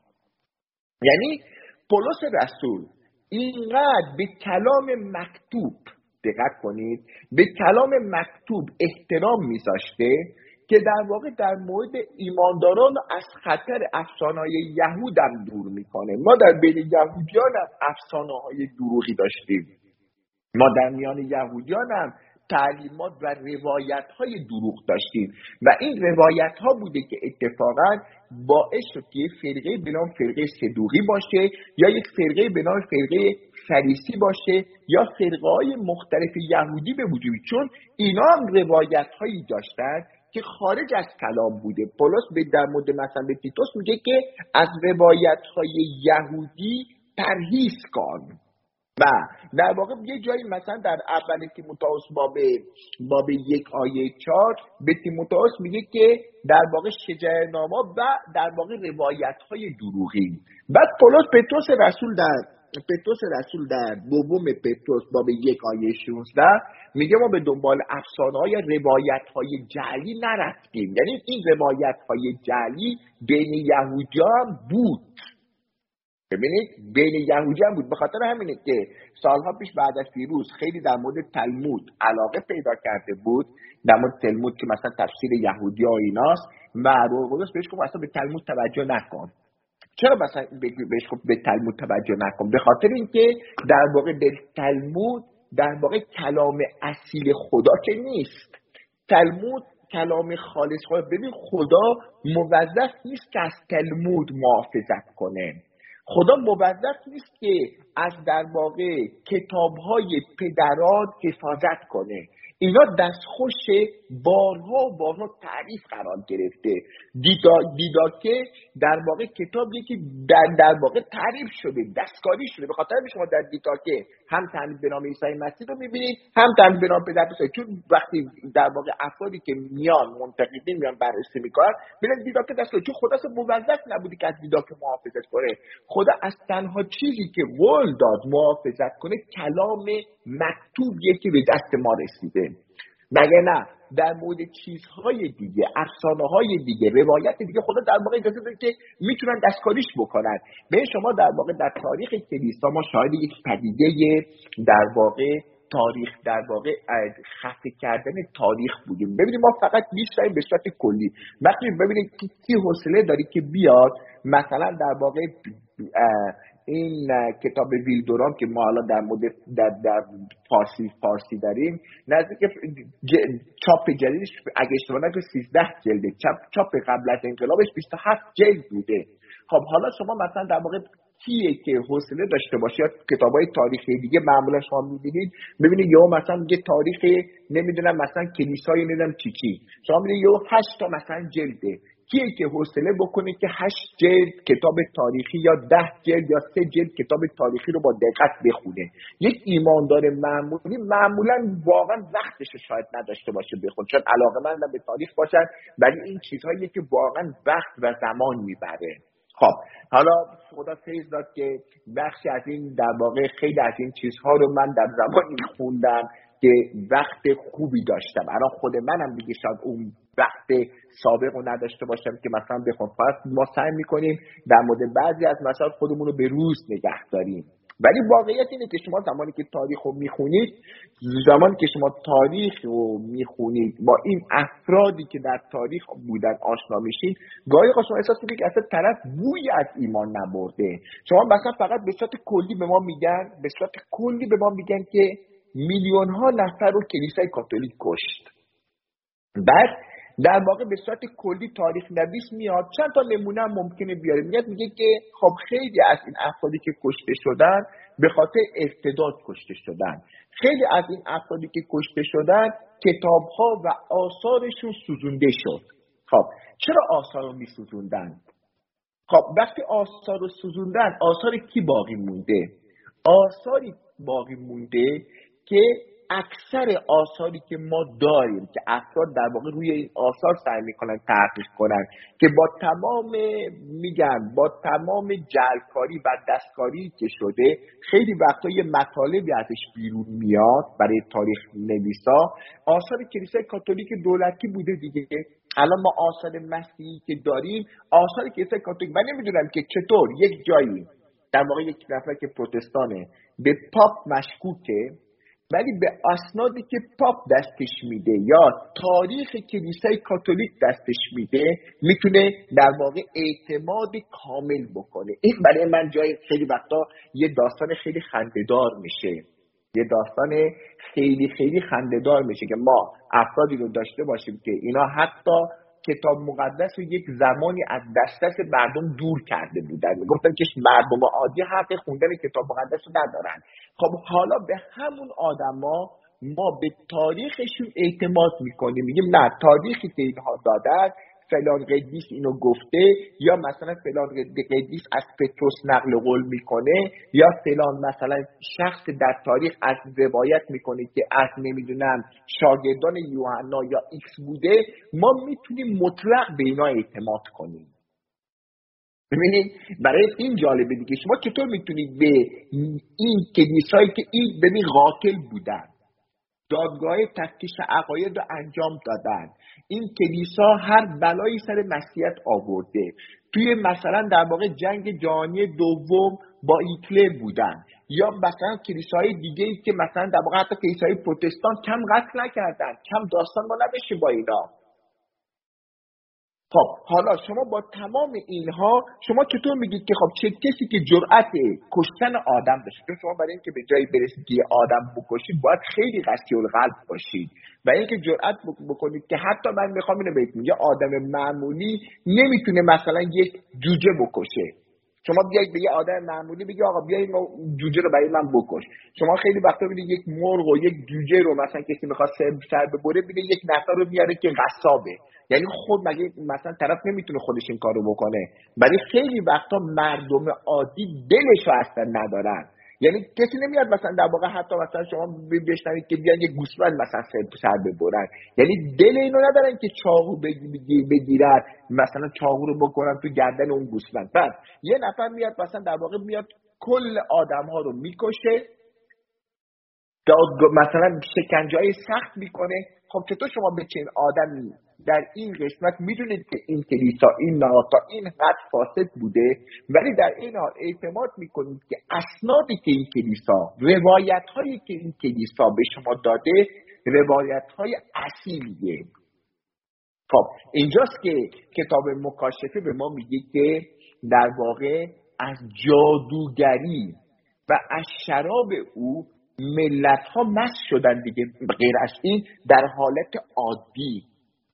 یعنی پولس رسول اینقدر به کلام مکتوب، دقت کنید، به کلام مکتوب احترام میذاشته که در واقع در مورد ایمانداران از خطر افسانه‌های یهود هم دور میکنه. ما در بین یهودیان هم افسانه‌های دروغی داشتیم، ما در میان یهودیان هم تعلیمات و روایت‌های دروغ داشتیم و این روایت‌ها بوده که اتفاقاً باعث شد که یک فرقه به نام فرقه صدوقی باشه یا یک فرقه به نام فرقه فریسی باشه یا فرقه‌های مختلف یهودی به وجود، چون اینا هم روایت‌هایی داشتن که خارج از کلام بوده. پولس به در مورد مثلا به تیتوس میگه که از روایت‌های یهودی پرهیز کن. و در واقع یه جایی مثلا در اول تیموتائوس باب 1 آیه 4 به تیموتائوس میگه که در واقع شجرنامه‌ها و در واقع روایت‌های دروغی. بعد پتروس رسول در دوم پتروس باب 1 آیه 16 میگه ما به دنبال افسانه‌های روایت‌های جعلی نرفتیم. یعنی این روایت‌های جعلی بین یهودیان بود. ببینید بین یهودی هم بود. به خاطر همینه که سالها پیش بعد از پیروز خیلی در مورد تلمود علاقه پیدا کرده بود، در مورد تلمود که مثلا تفسیر یهودی ها ایناست و روح القدس بهش گفت اصلا به تلمود توجه نکن. چرا مثلا بهش گفت به تلمود توجه نکن؟ به خاطر اینکه در واقع تلمود در واقع کلام اصیل خدا که نیست. تلمود کلام خالص خدا. ببین خدا موظف نیست که از تلمود محافظت کنه. خدا موظف نیست که از در واقع کتاب‌های پدران حفاظت کنه. اینا دستخوش بارها تعریف قرار گرفته. دیداکه در واقع کتابی که در واقع تعریف شده، دستکاری شده. به خاطر شما در دیداکه هم تعریف به نام عیسی مسیح رو می‌بینید، هم تعریف به نام پدر پسر. چون وقتی در واقع افرادی که میان منتقدین میان بررسی میکنن، ببینید دیداکه دستکاری، چون خدا اصلا موظف نبوده که از دیداکه محافظت کنه. خدا از تنها چیزی که قول داد محافظت کنه کلام مکتوبیه که به دست ما رسیده. مگه نه در مورد چیزهای دیگه، افسانه‌های دیگه، روایت دیگه خدا در واقع اجازه داده که میتونن دستکاریش بکنن. به شما در واقع در تاریخ کلیسا ما شاهد یک پدیده در واقع تاریخ در واقع خفه کردن تاریخ بودیم. ببینید ما فقط میشنویم به صورت کلی. وقتی ببینید کی حوصله داری که بیاد مثلا در واقع این کتاب ویلدوران که ما الان در مورد در فارسی داریم نزدیک چاپ جدیدش اگه اشتباه نکنم 13 جلده، چاپ قبل از انقلابش 27 جلد بوده. خب حالا شما مثلا در واقع کیه که حوصله داشته باشه یا کتابای تاریخی دیگه معمولا شما می‌بینید یا مثلا میگه تاریخ نمیدونم مثلا کلیسای نمیدونم چی شما می‌بینید 8 تا مثلا جلده. کیه که حوصله بکنه که 8 جلد کتاب تاریخی یا 10 جلد یا 3 جلد کتاب تاریخی رو با دقت بخونه؟ یک ایماندار معمولی معمولا واقعا وقتش شاید نداشته باشه بخونه، چون علاقه‌مند به تاریخ باشن، ولی این چیزهایی که واقعا وقت و زمان میبره. خب حالا خدا فیض داد که بخشی از این در واقع خیلی از این چیزها رو من در زمانی خوندم که وقت خوبی داشتم. الان خود منم دیگه شاید اون وقت سابق رو نداشته باشم که مثلا بخونم. ما سعی میکنیم در مورد بعضی از مسائل خودمون رو به روز نگه داریم، ولی واقعیت اینه که شما زمانی که تاریخ رو میخونید، زمانی که شما تاریخ رو میخونید با این افرادی که در تاریخ بودن آشنا میشید، گاهی شما احساس میکنید که اصلا طرف بوی از ایمان نبرده. شما مثلا فقط به صورت کلی به ما میگن که میلیون ها نفر رو کلیسای کاتولیک کشت. بعد در واقع به صورت کلی تاریخ نویس میاد چند تا نمونه هم ممکنه بیاره، میگه که خب خیلی از این افرادی که کشته شدن به خاطر ارتداد کشته شدن، خیلی از این افرادی که کشته شدن کتاب‌ها و آثارشون سوزونده شد. خب چرا آثار رو میسوزوندن؟ خب وقتی آثار رو سوزوندن، آثار کی باقی مونده؟ آثاری باقی مونده که اکثر آثاری که ما داریم که افراد در واقع روی این آثار سعی میکنن تحقیق کنن که با تمام جعلکاری و دستکاری که شده خیلی وقتا یه مطالبی ازش بیرون میاد برای تاریخ نویسا. آثار کلیسای کاتولیک دولتی بوده دیگه. الان ما آثار مسیحی که داریم آثار کلیسای کاتولیک، من نمیدونم که چطور یک جایی در واقع یک نفر که پروتستانه به پاپ مشکوکه، ولی به اسنادی که پاپ دستش میده یا تاریخ کلیسای کاتولیک دستش میده میتونه در واقع اعتماد کامل بکنه. این برای من جای خیلی وقتا یه داستان خیلی خنده‌دار میشه، خیلی خنده‌دار میشه که ما افرادی رو داشته باشیم که اینا حتی کتاب مقدس رو یک زمانی از دسترس مردم دور کرده بودن، میگفتن که مردم عادی حق خوندن کتاب مقدس رو ندارن. خب حالا به همون آدما ما به تاریخشون اعتماد میکنیم، میگیم نه تاریخی که اینها دادن فلان قدیس اینو گفته، یا مثلا فلان قدیس از پتروس نقل قول میکنه، یا فلان مثلا شخص در تاریخ از روایت میکنه که از نمیدونم شاگردان یوحنا یا ایکس بوده. ما میتونیم مطلق به اینا اعتماد کنیم. ببینید برای این جالبه دیگه، شما چطور میتونید به این کلیسایی که این ببین قاتل بودن، دادگاه تفتیش عقاید رو انجام دادن، این کلیسا هر بلایی سر مسیحیت آورده، توی مثلا در واقع جنگ جهانی دوم با هیتلر بودن، یا مثلا کلیساهای دیگه ای که مثلا در واقع حتی کلیساهای پروتستان کم قتل نکردن، کم داستان ما نبشه با اینا. خب حالا شما با تمام اینها شما چطور میگید که خب چه کسی که جرأت کشتن آدم داشته؟ چون شما برای اینکه به جایی برسید که آدم بکشید باید خیلی قسی القلب باشید و اینکه جرأت بکنید که حتی من میخوام اینو بگم یه آدم معمولی نمیتونه مثلا یک جوجه بکشه. شما بیاید به یه آدم معمولی بگی آقا بیا این جوجه رو برای من بکش. شما خیلی وقتا میبینید یک مرغ و یک جوجه رو مثلا کسی میخواد سر ببره، میگه یک نفر رو میاره که قصابه. یعنی خود مگه مثلا طرف نمیتونه خودش این کارو بکنه؟ ولی خیلی وقتا مردم عادی دلشو اصلا ندارن. یعنی کسی نمیاد مثلا در واقع حتی مثلا شما بشنوید که بیان یه گوسفند مثلا سر ببرن، یعنی دل اینو ندارن که چاقو بگیرن مثلا چاقو رو بکنن تو گردن اون گوسفند. بعد یه نفر میاد مثلا در واقع میاد کل آدم‌ها رو میکشه، مثلا شکنجه‌های سخت میکنه. خب چطور شما به چنین آدمی در این قسمت میدونید که این کلیسا این نهاد تا این حد فاسد بوده، ولی در این حال اعتماد میکنید که اسنادی که این کلیسا، روایت هایی که این کلیسا به شما داده روایت های اصیلیه. خب اینجاست که کتاب مکاشفه به ما میگه که در واقع از جادوگری و از شراب او ملت ها مست شدن دیگه. غیر از این در حالت عادی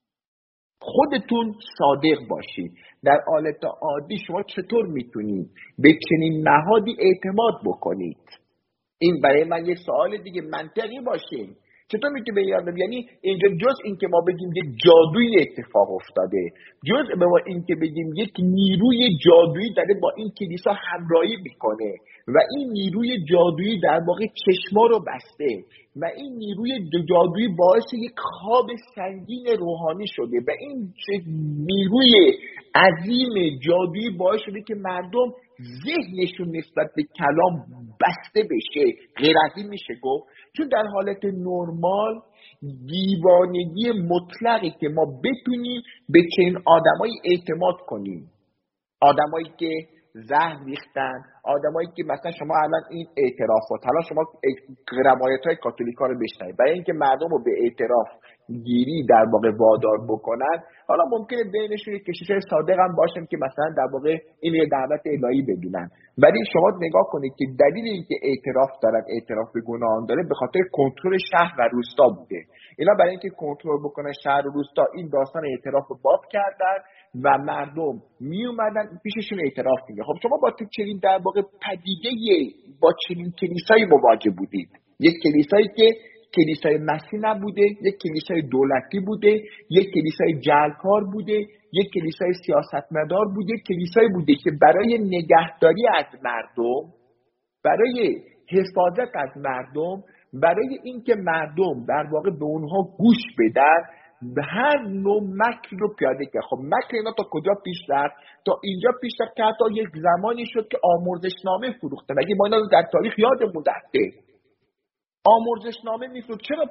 خودتون صادق باشید. در حالت عادی شما چطور میتونید به چنین نهادی اعتماد بکنید؟ این برای من یه سوال دیگه، منطقی باشه. چطور میتونی به یادم، یعنی اینجا جز این که ما بگیم یک جادویی اتفاق افتاده، جز به ما این که بگیم یک نیروی جادویی داره با این کلیسا همراهی میکنه و این نیروی جادویی در واقع چشما رو بسته و این نیروی جادویی باعث یک خواب سنگین روحانی شده و این نیروی عظیم جادویی باعث شده که مردم ذهنشون نسبت به کلام بسته بشه. غیر از این میشه گفت؟ چون در حالت نرمال دیوانگی مطلقی که ما بتونیم به چنین آدمایی اعتماد کنیم، آدمایی که زهر ریختن، آدمایی که مثلا شما الان این اعترافات، حالا شما روایت‌های کاتولیکا رو بشنوید برای اینکه مردم رو به اعتراف گیری در واقع وادار بکنن. حالا ممکنه بینشون یک کشیش صادق هم باشن که مثلا در واقع این یه دعوت الهی بدونن، ولی شما نگاه کنید که دلیل اینکه اعتراف دارن، اعتراف به گناه داره، به خاطر کنترل شهر و روستا بوده. اینا برای اینکه کنترل بکنن شهر و روستا این داستان اعتراف رو باب کردن و مردم می اومدن پیششون اعتراف میگه. خب شما با چنین در واقع پدیده با چنین کلیسایی مواجه بودید، یک کلیسایی که کلیسای مسیح نبوده، یک کلیسای دولتی بوده، یک کلیسای جعلکار بوده، یک کلیسای سیاستمدار بوده، یک کلیسایی بوده که برای نگهداری از مردم، برای حفاظت از مردم، برای اینکه مردم در واقع به اونها گوش بدن به هر نوع مکر رو پیاده کرد. خب مکر اینا تا کجا پیش رفت؟ تا اینجا پیش رفت که حتی یک زمانی شد که آمرزشنامه فروختن. اگه ما اینا در تاریخ یادمون رفته، آمرزشنامه میفروخت. چرا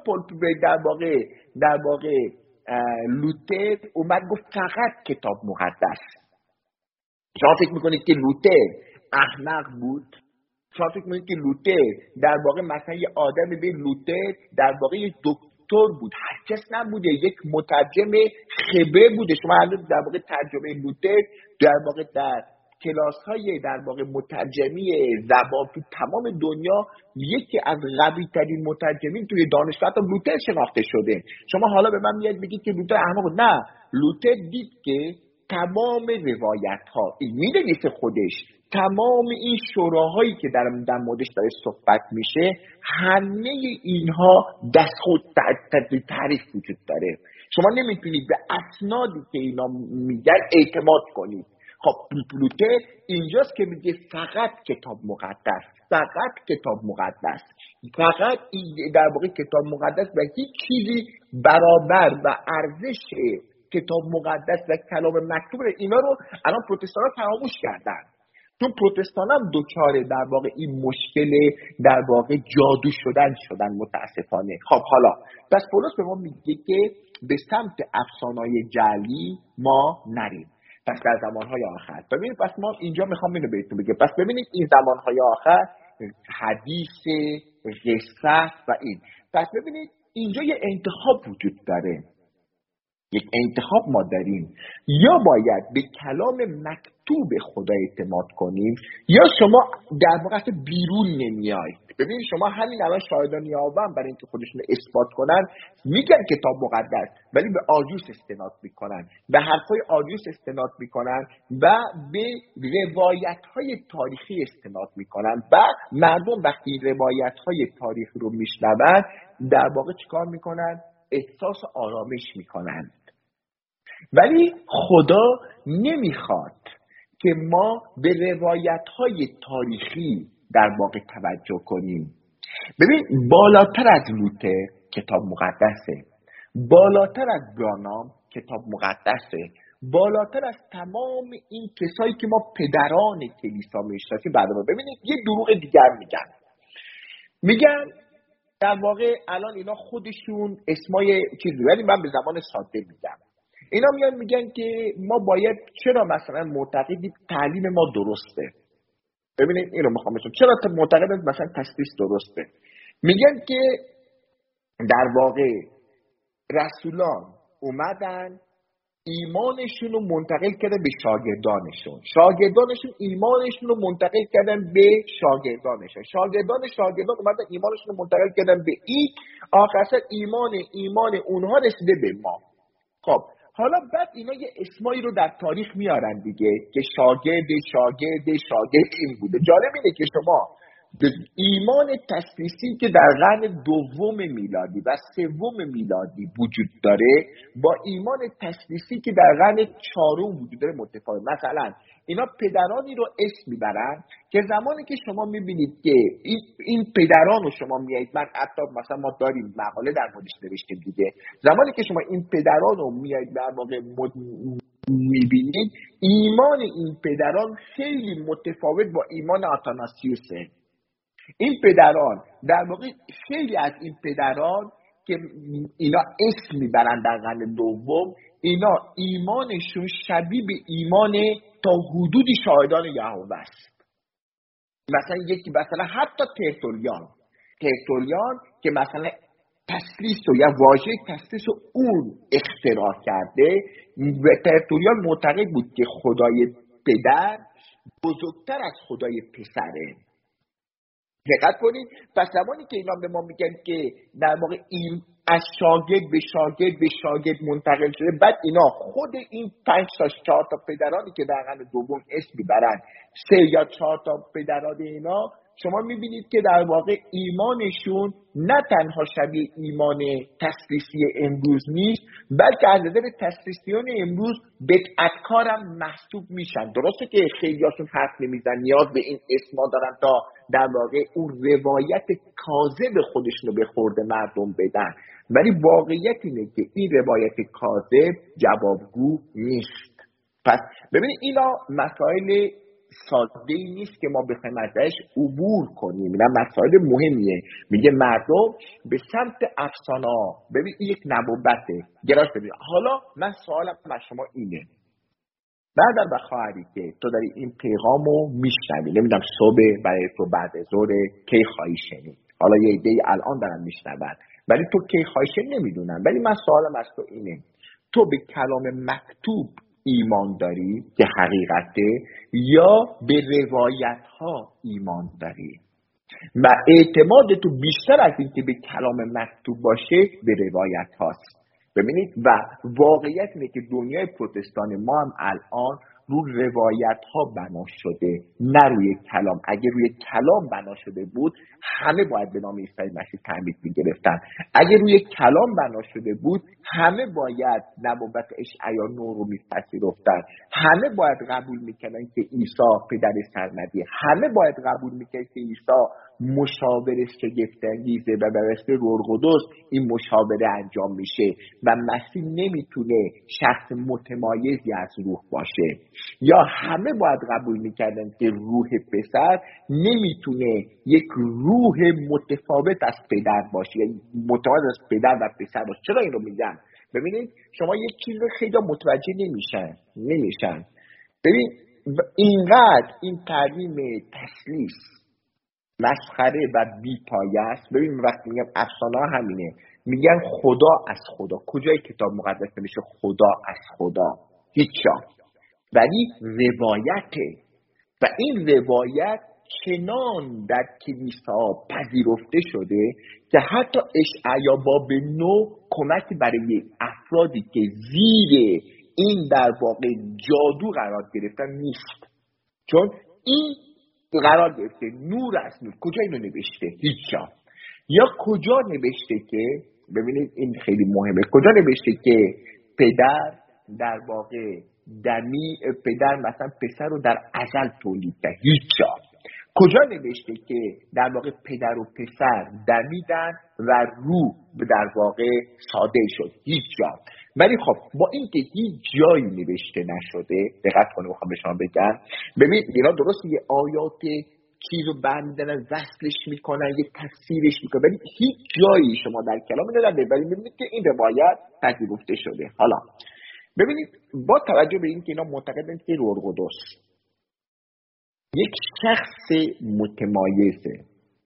در واقع لوتر اومد گفت فقط کتاب مقدس؟ شما فکر میکنید که لوتر احمق بود؟ شما فکر میکنید که لوتر در واقع مثلا یه آدمی به لوتر در واقع یک دکتر بود؟ هرکس نبوده، یک مترجم خبره بوده. شما الان در واقع ترجمه لوتر در واقع در کلاس‌های در واقع مترجمی زبان تو تمام دنیا یکی از قوی‌ترین مترجمین توی دانشگاه تا لوتر شناخته شده. شما حالا به من میاد بگید که لوتر احمق؟ نه، لوتر دید که تمام روایت‌ها، این میدونید خودش، تمام این شوراهایی که در موردش داره صحبت میشه، همه اینها دست خود تعریف وجود داره. شما نمیتونید به اسنادی که اینا میگن اعتماد کنید. خب لوتر اینجاست که میگه فقط کتاب مقدس، فقط کتاب مقدس، فقط در واقع کتاب مقدس و هیچ چیزی برابر و ارزش کتاب مقدس و کلام مکتوب اینا رو الان پروتستان‌ها فراموش کردن. چون پروتستان هم دوچاره در واقع این مشکل در واقع جادو شدن متاسفانه. خب حالا پس پولس به ما میگه که به سمت افسانه‌های جعلی ما نریم. پس در زمانهای آخر ببینید، پس ما اینجا میخوام اینو بهتون بگم، پس ببینید این زمانهای آخر حدیث قصه و این، پس ببینید اینجا یه انتخاب وجود داره، یک انتخاب ما داریم، یا باید به کلام مکتوب خدا اعتماد کنیم یا شما در واقع بیرون نمیایید. ببینید شما همین الان شاهدان یهوه برای اینکه خودشون اثبات کنن میگن کتاب مقدس، ولی به آریوس استناد میکنن، به حرفای آریوس استناد میکنن و به روایت‌های تاریخی استناد میکنن و مردم وقتی روایت‌های تاریخی رو میشنون در واقع چیکار میکنن؟ احساس آرامش میکنن. ولی خدا نمیخواد که ما به روایت‌های تاریخی در واقع توجه کنیم. ببین بالاتر از لوتر کتاب مقدسه، بالاتر از برانام کتاب مقدسه، بالاتر از تمام این کسایی که ما پدران کلیسا میشناسیم. بعد ما ببینید یه دروغ دیگر میگن در واقع الان اینا خودشون اسمای چیزی، ولی من به زبان ساده میگم. اینا میگن که ما باید، چرا مثلا معتقدیم تعلیم ما درسته؟ ببینید اینو میخوام بگم، چرا معتقدید مثلا تشخیص درسته؟ میگن که در واقع رسولان اومدن ایمانشون رو منتقل کردن به شاگردانشون، شاگردانشون ایمانشون رو منتقل کردن به شاگردانشون، شاگردان اومدن ایمانشون رو منتقل کردن به این، آخرش ایمان اونها رسیده به ما. خب حالا بعد اینا یه اسمایی رو در تاریخ میارن دیگه که شاگرد این بوده. جالب اینه که شما ایمان تثلیثی که در قرن دوم میلادی و سوم میلادی وجود داره با ایمان تثلیثی که در قرن چهارم وجود داره متفاوت. مثلا اینا پدرانی رو اسم میبرن که زمانی که شما میبینید که این پدران رو شما میایید، من حتی مثلا ما داریم مقاله در موردش نوشتیم دیگه، زمانی که شما این پدران رو میایید در واقع میبینید، ایمان این پدران خیلی متفاوت با ایمان آتاناسیوسه. این پدران در واقع خیلی از این پدران که اینا اسم میبرن در قرن دوم، اینا ایمانشون شبیه به ایمان تا حدودی شاهدان یهوه است. مثلا حتی ترتولیان که مثلا تثلیث یا واژه تثلیث رو اون اختراع کرده، و ترتولیان معتقد بود که خدای پدر بزرگتر از خدای پسره. دقت کنید، پس زمانی که اینا به ما میگن که در واقع این از شاگرد به شاگرد منتقل شده، بعد اینا خود این 5 تا 4 تا پدرانی که در قرن دوم اسم میبرن، 3 یا 4 تا پدران اینا، شما میبینید که در واقع ایمانشون نه تنها شبیه ایمان تثلیثی امروز نیست، بلکه از نظر تثلیثیان امروز بدعتکار هم محسوب میشن. درسته که خیلیاشون حرف نمیزن، نیاز به این اسما دارن تا در واقع اون روایت کاذب خودشون رو به خورد مردم بدن، ولی واقعیت اینه که این روایت کاذب جوابگو نیست. پس ببینید اینا مسائل ساده ای نیست که ما بخوایم ازش عبور کنیم، اینا مسائل مهمیه. میگه مردم به سمت افسانه، ببین این یک نبوته گراش بدید. حالا من سوالم از شما اینه، برادر و خواهری که تو داری این پیغامو میشنوی، نمیدونم صبح برای تو بعد ظهر کی خواهی شنید، حالا یه ایده الان دارن میشنون ولی تو کی خواهی شنید نمیدونم، ولی من سوالم از تو اینه، تو به کلام مکتوب ایمان داری که حقیقته یا به روایت ها ایمان داری؟ و اعتماد تو بیشتر از این که به کلام مکتوب باشه به روایت هاست. ببینید و واقعیت اینه که دنیای پروتستان ما هم الان رو روایت ها بنا شده، نه روی کلام. اگه روی کلام بنا شده بود همه باید به نام عیسی مسیح تعمید می‌گرفتن. اگه روی کلام بنا شده بود همه باید نبوت اشعیا 9 رو می‌پذیرفتن، همه باید قبول می‌کردن که عیسی پدر سرمدیه، همه باید قبول می‌کردن که عیسی مشاور شگفت‌انگیزه و به واسطه روح القدس این مشاوره انجام میشه و مسیح نمیتونه شخص متمایزی از روح باشه. یا همه باید قبول میکردن که روح پسر نمیتونه یک روح متفاوت از پدر باشه، یعنی متفاوت از پدر و پسر باشه. چرا این رو میگم؟ ببینید شما یک چیز رو خیلی متوجه نمیشن. ببین اینقدر این تعلیم تثلیث مسخره و بی‌پایه است. ببین وقتی میگم افسانه همینه، میگن خدا از خدا، کجای کتاب مقدس نمیشه خدا از خدا؟ هیچ جا. ولی روایته و این روایت چنان در کلیسا پذیرفته شده که حتی اشعیا باب 9 کمکی برای افرادی که زیر این در واقع جادو قرار گرفتن نیست، چون این قرار گرفته نور از نور. کجا اینو نوشته؟ هیچ جا. یا کجا نوشته که، ببینید این خیلی مهمه، کجا نوشته که پدر در واقع پدر مثلا پسر رو در ازل تولید کرد؟ هیچ جا. کجا نوشته که در واقع پدر و پسر دمیدن و روح در واقع ساده شد؟ هیچ جا. ولی خب با این که هیچ جایی نوشته نشده، دقت کنید میخوام به شما بگم، ببین اینا درست یه آیات چیزو برمی‌دارن وصلش میکنن، یه تفسیرش میکنن، ولی هیچ جایی شما در کلام ندارید ولی میبینید که این روایت پذیرفته شده. حالا ببینید با توجه به اینکه اینا معتقدند که روح القدس یک شخص متمایزه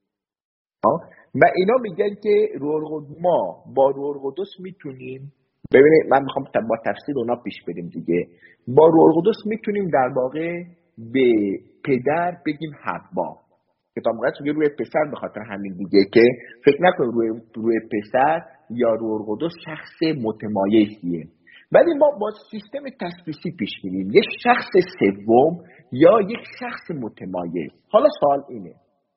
و اینا میگن که ما با روح القدس میتونیم، ببینید من میخوام با تفسیر اونا پیش بریم دیگه، با روح القدس میتونیم در واقع به پدر بگیم حوا. کتاب مقدس میگه روی پسر، به خاطر همین دیگه که فکر نکن روی پسر یا روح القدس شخص متمایزیه، ولی ما با سیستم تثلیثی پیش میریم، یک شخص سوم یا یک شخص متمایز. حالا سوال اینه،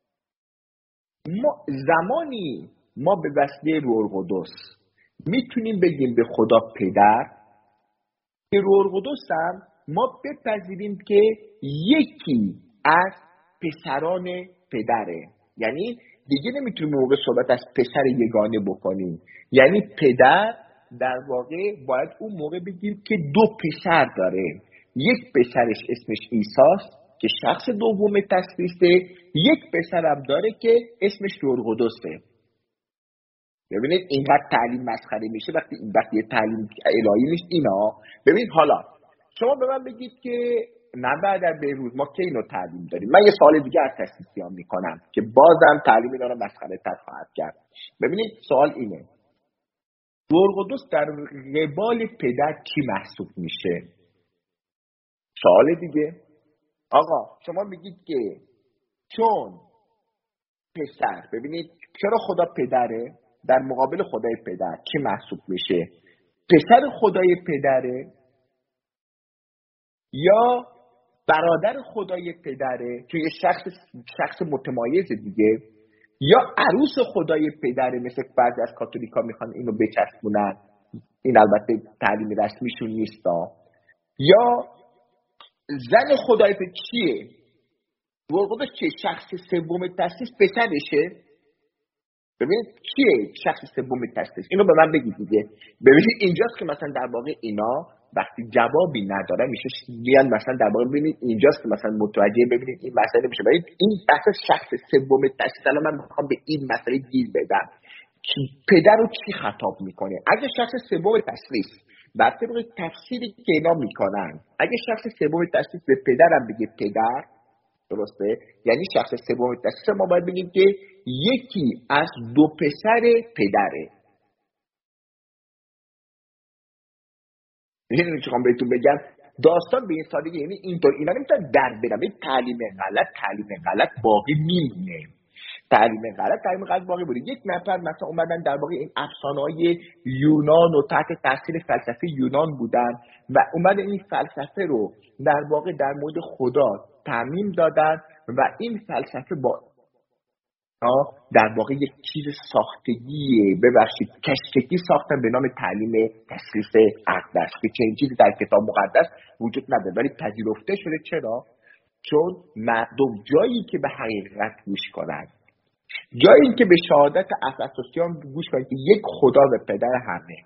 ما زمانی ما به وسیله روح القدس میتونیم بگیم به خدا پدر که روح القدس هم ما بپذیریم که یکی از پسران پدره، یعنی دیگه نمیتونیم موقع صحبت از پسر یگانه بکنیم، یعنی پدر در واقع باید اون موقع بگیم که دو پسر داره، یک پسرش اسمش عیساست که شخص دوم تثلیثه، یک پسرم داره که اسمش روح القدسه. ببینید اینقدر تعلیم مسخره میشه وقتی تعلیم الهی نیست اینا. ببینید حالا شما به من بگید که نه بعد از بیروز ما که اینو تعلیم داریم، من یه سوال دیگه از تثلیثیان میکنم که بازم تعلیم اینا رو مسخره تر خواهد کرد. ببینید سوال اینه، روح القدس در قبال پدر کی محسوب میشه؟ سوال دیگه. آقا شما میگید که چون پسر، ببینید چرا خدا پدره، در مقابل خدای پدر کی محسوب میشه؟ پسر خدای پدره یا برادر خدای پدره که یه شخص متمایز دیگه، یا عروس خدای پدره مثل بعضی از کاتولیکا میخوان اینو بچسبونن، این البته تعلیم رسمیشون نیستا، یا زن خدای پدر چیه؟ روح القدس چیه؟ شخص سوم تثلیث پسرشه؟ ببینید چیه شخص سوم تثلیث؟ اینو به من بگید دیگه. ببینید اینجاست که مثلا در واقع اینا وقتی جوابی نداره میشه میان مثلا در واقع ببینید اینجاست که مثلا متوجه ببینید این مسئله میشه. ببینید این بحث شخص سوم تثلیث، الان من میخوام به این مسئله گیر بدم پدر رو چی خطاب میکنه. اگه شخص سوم تثلیث بر طبق تفسیری که اینا میکنن، اگه شخص سوم تثلیث به پدرم بگه پدر، درسته؟ یعنی شخص سوم تثلیث ما باید بگیم که یکی از دو پسر پدره. میدونید چی بهتون بگم؟ داستان به این سادگی، یعنی اینطور اینا نمیتونن در برن. این تعلیم غلط باقی میمونه. تعلیم غلط باقی بوده. یک نفر مثلا اومدن در واقع این افسانه‌های یونان و تحت تاثیر فلسفه یونان بودن و اومدن این فلسفه رو در واقع در مورد خدا تعمیم دادن و این فلسفه با در واقع یک چیز ساختگیه، ببخشید کشتگی ساختن به نام تعلیم تثلیث اقدس که چنین چیزی در کتاب مقدس وجود نداره ولی پذیرفته شده. چرا؟ چون مردم جایی که به حقیقت گوش کنند، جایی که به شهادت افسوسیان گوش کنند که یک خدا و پدر همه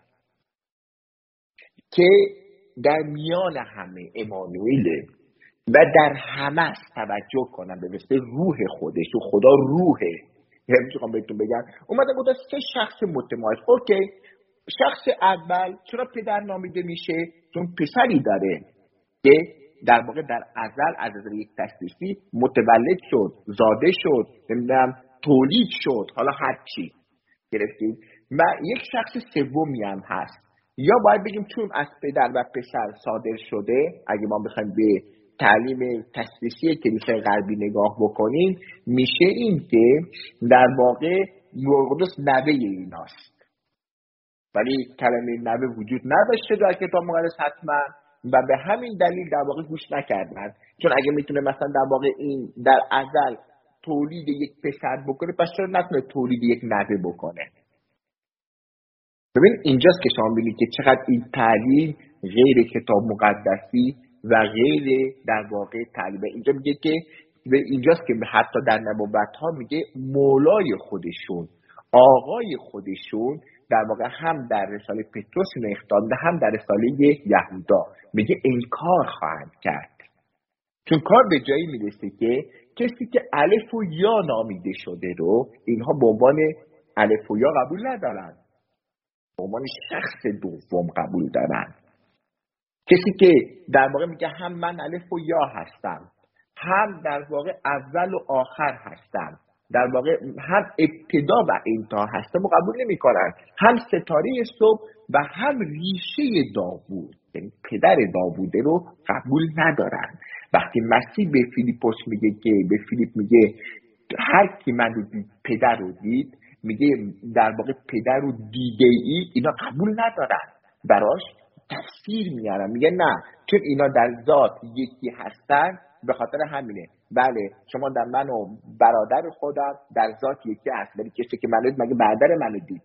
که در میان همه امانوئیله و در همه توجه کنن به مثل روح خودش و خدا روحه. یعنی میخوام بهتون بگم اومدن گفتن سه شخص متمایز. اوکی، شخص اول چرا پدر نامیده میشه؟ چون پسری داره که در واقع در ازل از نظر یک تثلیثی متولد شد، زاده شد، نمیدونم تولید شد، حالا هر چی گرفتید. و یک شخص سومی هم هست، یا باید بگیم چون از پدر و پسر صادر شده. اگه ما بخوایم به تعلیم تثلیثی کلیسای غربی نگاه بکنیم میشه این که در واقع روح القدس نوه ایناست، ولی کلمه نوه وجود نداشته در کتاب مقدس حتما و به همین دلیل در واقع گوش نکردن. چون اگه میتونه مثلا در واقع این در ازل تولید یک پسر بکنه، پس چرا نتونه تولید یک نوه بکنه؟ ببین اینجاست که شما ببینید که چقدر این تعلیم غیر کتاب مقدسی و غیر در واقع تعلیم. اینجا میگه که اینجاست که حتی در نبوت‌ها میگه مولای خودشون، آقای خودشون در واقع هم در رساله پتروس نخوانده هم در رساله یهودا میگه انکار خواهند کرد. چون کار به جایی میرسه که کسی که الف و یا نامیده شده رو اینها به عنوان الف و یا قبول ندارن، به عنوان شخص دوم قبول دارن. کسی که در واقع میگه هم من الف و یا هستم، هم در واقع اول و آخر هستم، در واقع هم ابتدا و انتها هستم و قبول نمی کنن. هم ستاره صبح و هم ریشه داوود، یعنی پدر داووده رو قبول ندارن. وقتی مسیح به فیلیپوس میگه که به فیلیپ میگه هر کی من رو دید پدر رو دید، میگه در واقع پدر رو دیده ای، اینا قبول ندارن، براش تفسیر میارن، میگه نه چون اینا در ذات یکی هستن به خاطر همینه. بله شما در من و برادر خودم در ذات یکی هست، ولی کسی که منو دید مگه برادر منو دید؟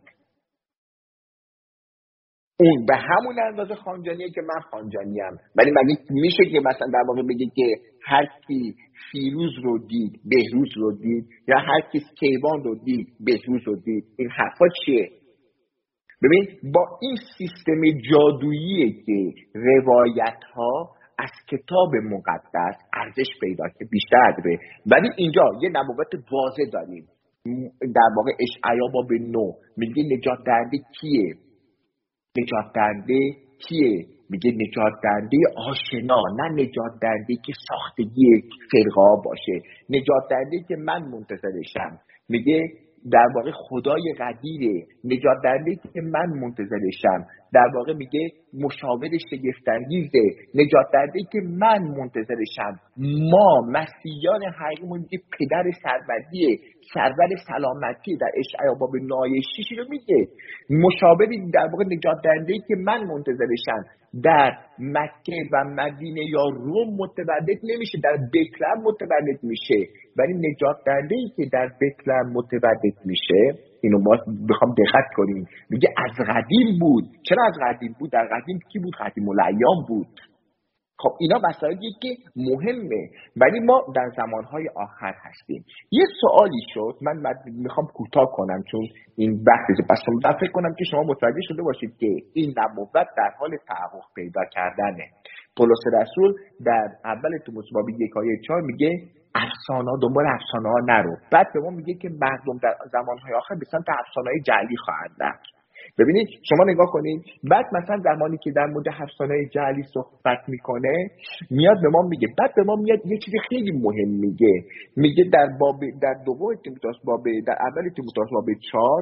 اون به همون اندازه خانجانیه که من خانجانیم. ولی مگه میشه که مثلا در واقع بگه که هر کی فیروز رو دید بهروز رو دید، یا هر کی کیوان رو دید بهروز رو دید؟ این حرفا چیه؟ ببین با این سیستم جادوییه که روایت ها از کتاب مقدس ارزش پیدا که بیشتر داره. ولی اینجا یه نبوت واضح داریم، در واقع اشعیا باب 9 میگه نجات دهنده کیه؟ نجات دهنده کیه؟ میگه نجات دهنده آشنا، نه نجات دهنده که ساختگی فرقه باشه، نجات دهنده که من منتظرشم. میگه در واقع خدای قدیره، نجات دهنده که من منتظرشم. در واقع میگه مشاور شگفت‌انگیزه، نجات دهنده که من منتظرشم. ما مسیحیان حقیقیمون میگه پدر سربردیه، سرور سلامتی. در اشعیا باب 9:6 رو میگه مشاوری، در واقع نجات دهنده که من منتظرشم. در مکه و مدینه یا روم متولد نمیشه، در بتلهم متولد میشه. ولی نجات دهنده ای که در بتلهم متولد میشه، اینو ما بخوام دقت کنیم، میگه از قدیم بود. چرا از قدیم بود؟ در قدیم کی بود؟ قدیم الایام بود. خب اینا مسائلیه که مهمه، ولی ما در زمانهای آخر هستیم. یه سوالی شد، من میخوام کوتاه کنم چون این وقتی پس من فکر کنم که شما متوجه شده باشید که این نبوت در حال تحقق پیدا کردنه. پولس رسول در اول تیموته باب 1:4 میگه افسانه دنبال افسانه ها نرو. بعد به ما میگه که مردم در زمانهای آخر به سمت افسانه‌های جعلی خواهند رفت. ببینید شما نگاه کنید، بعد مثلا زمانی که در مورد افسانه‌های جعلی صحبت میکنه میاد به ما میگه، بعد به ما میاد یه چیز خیلی مهم میگه در دوم تیموته باب در اول تیموته باب 4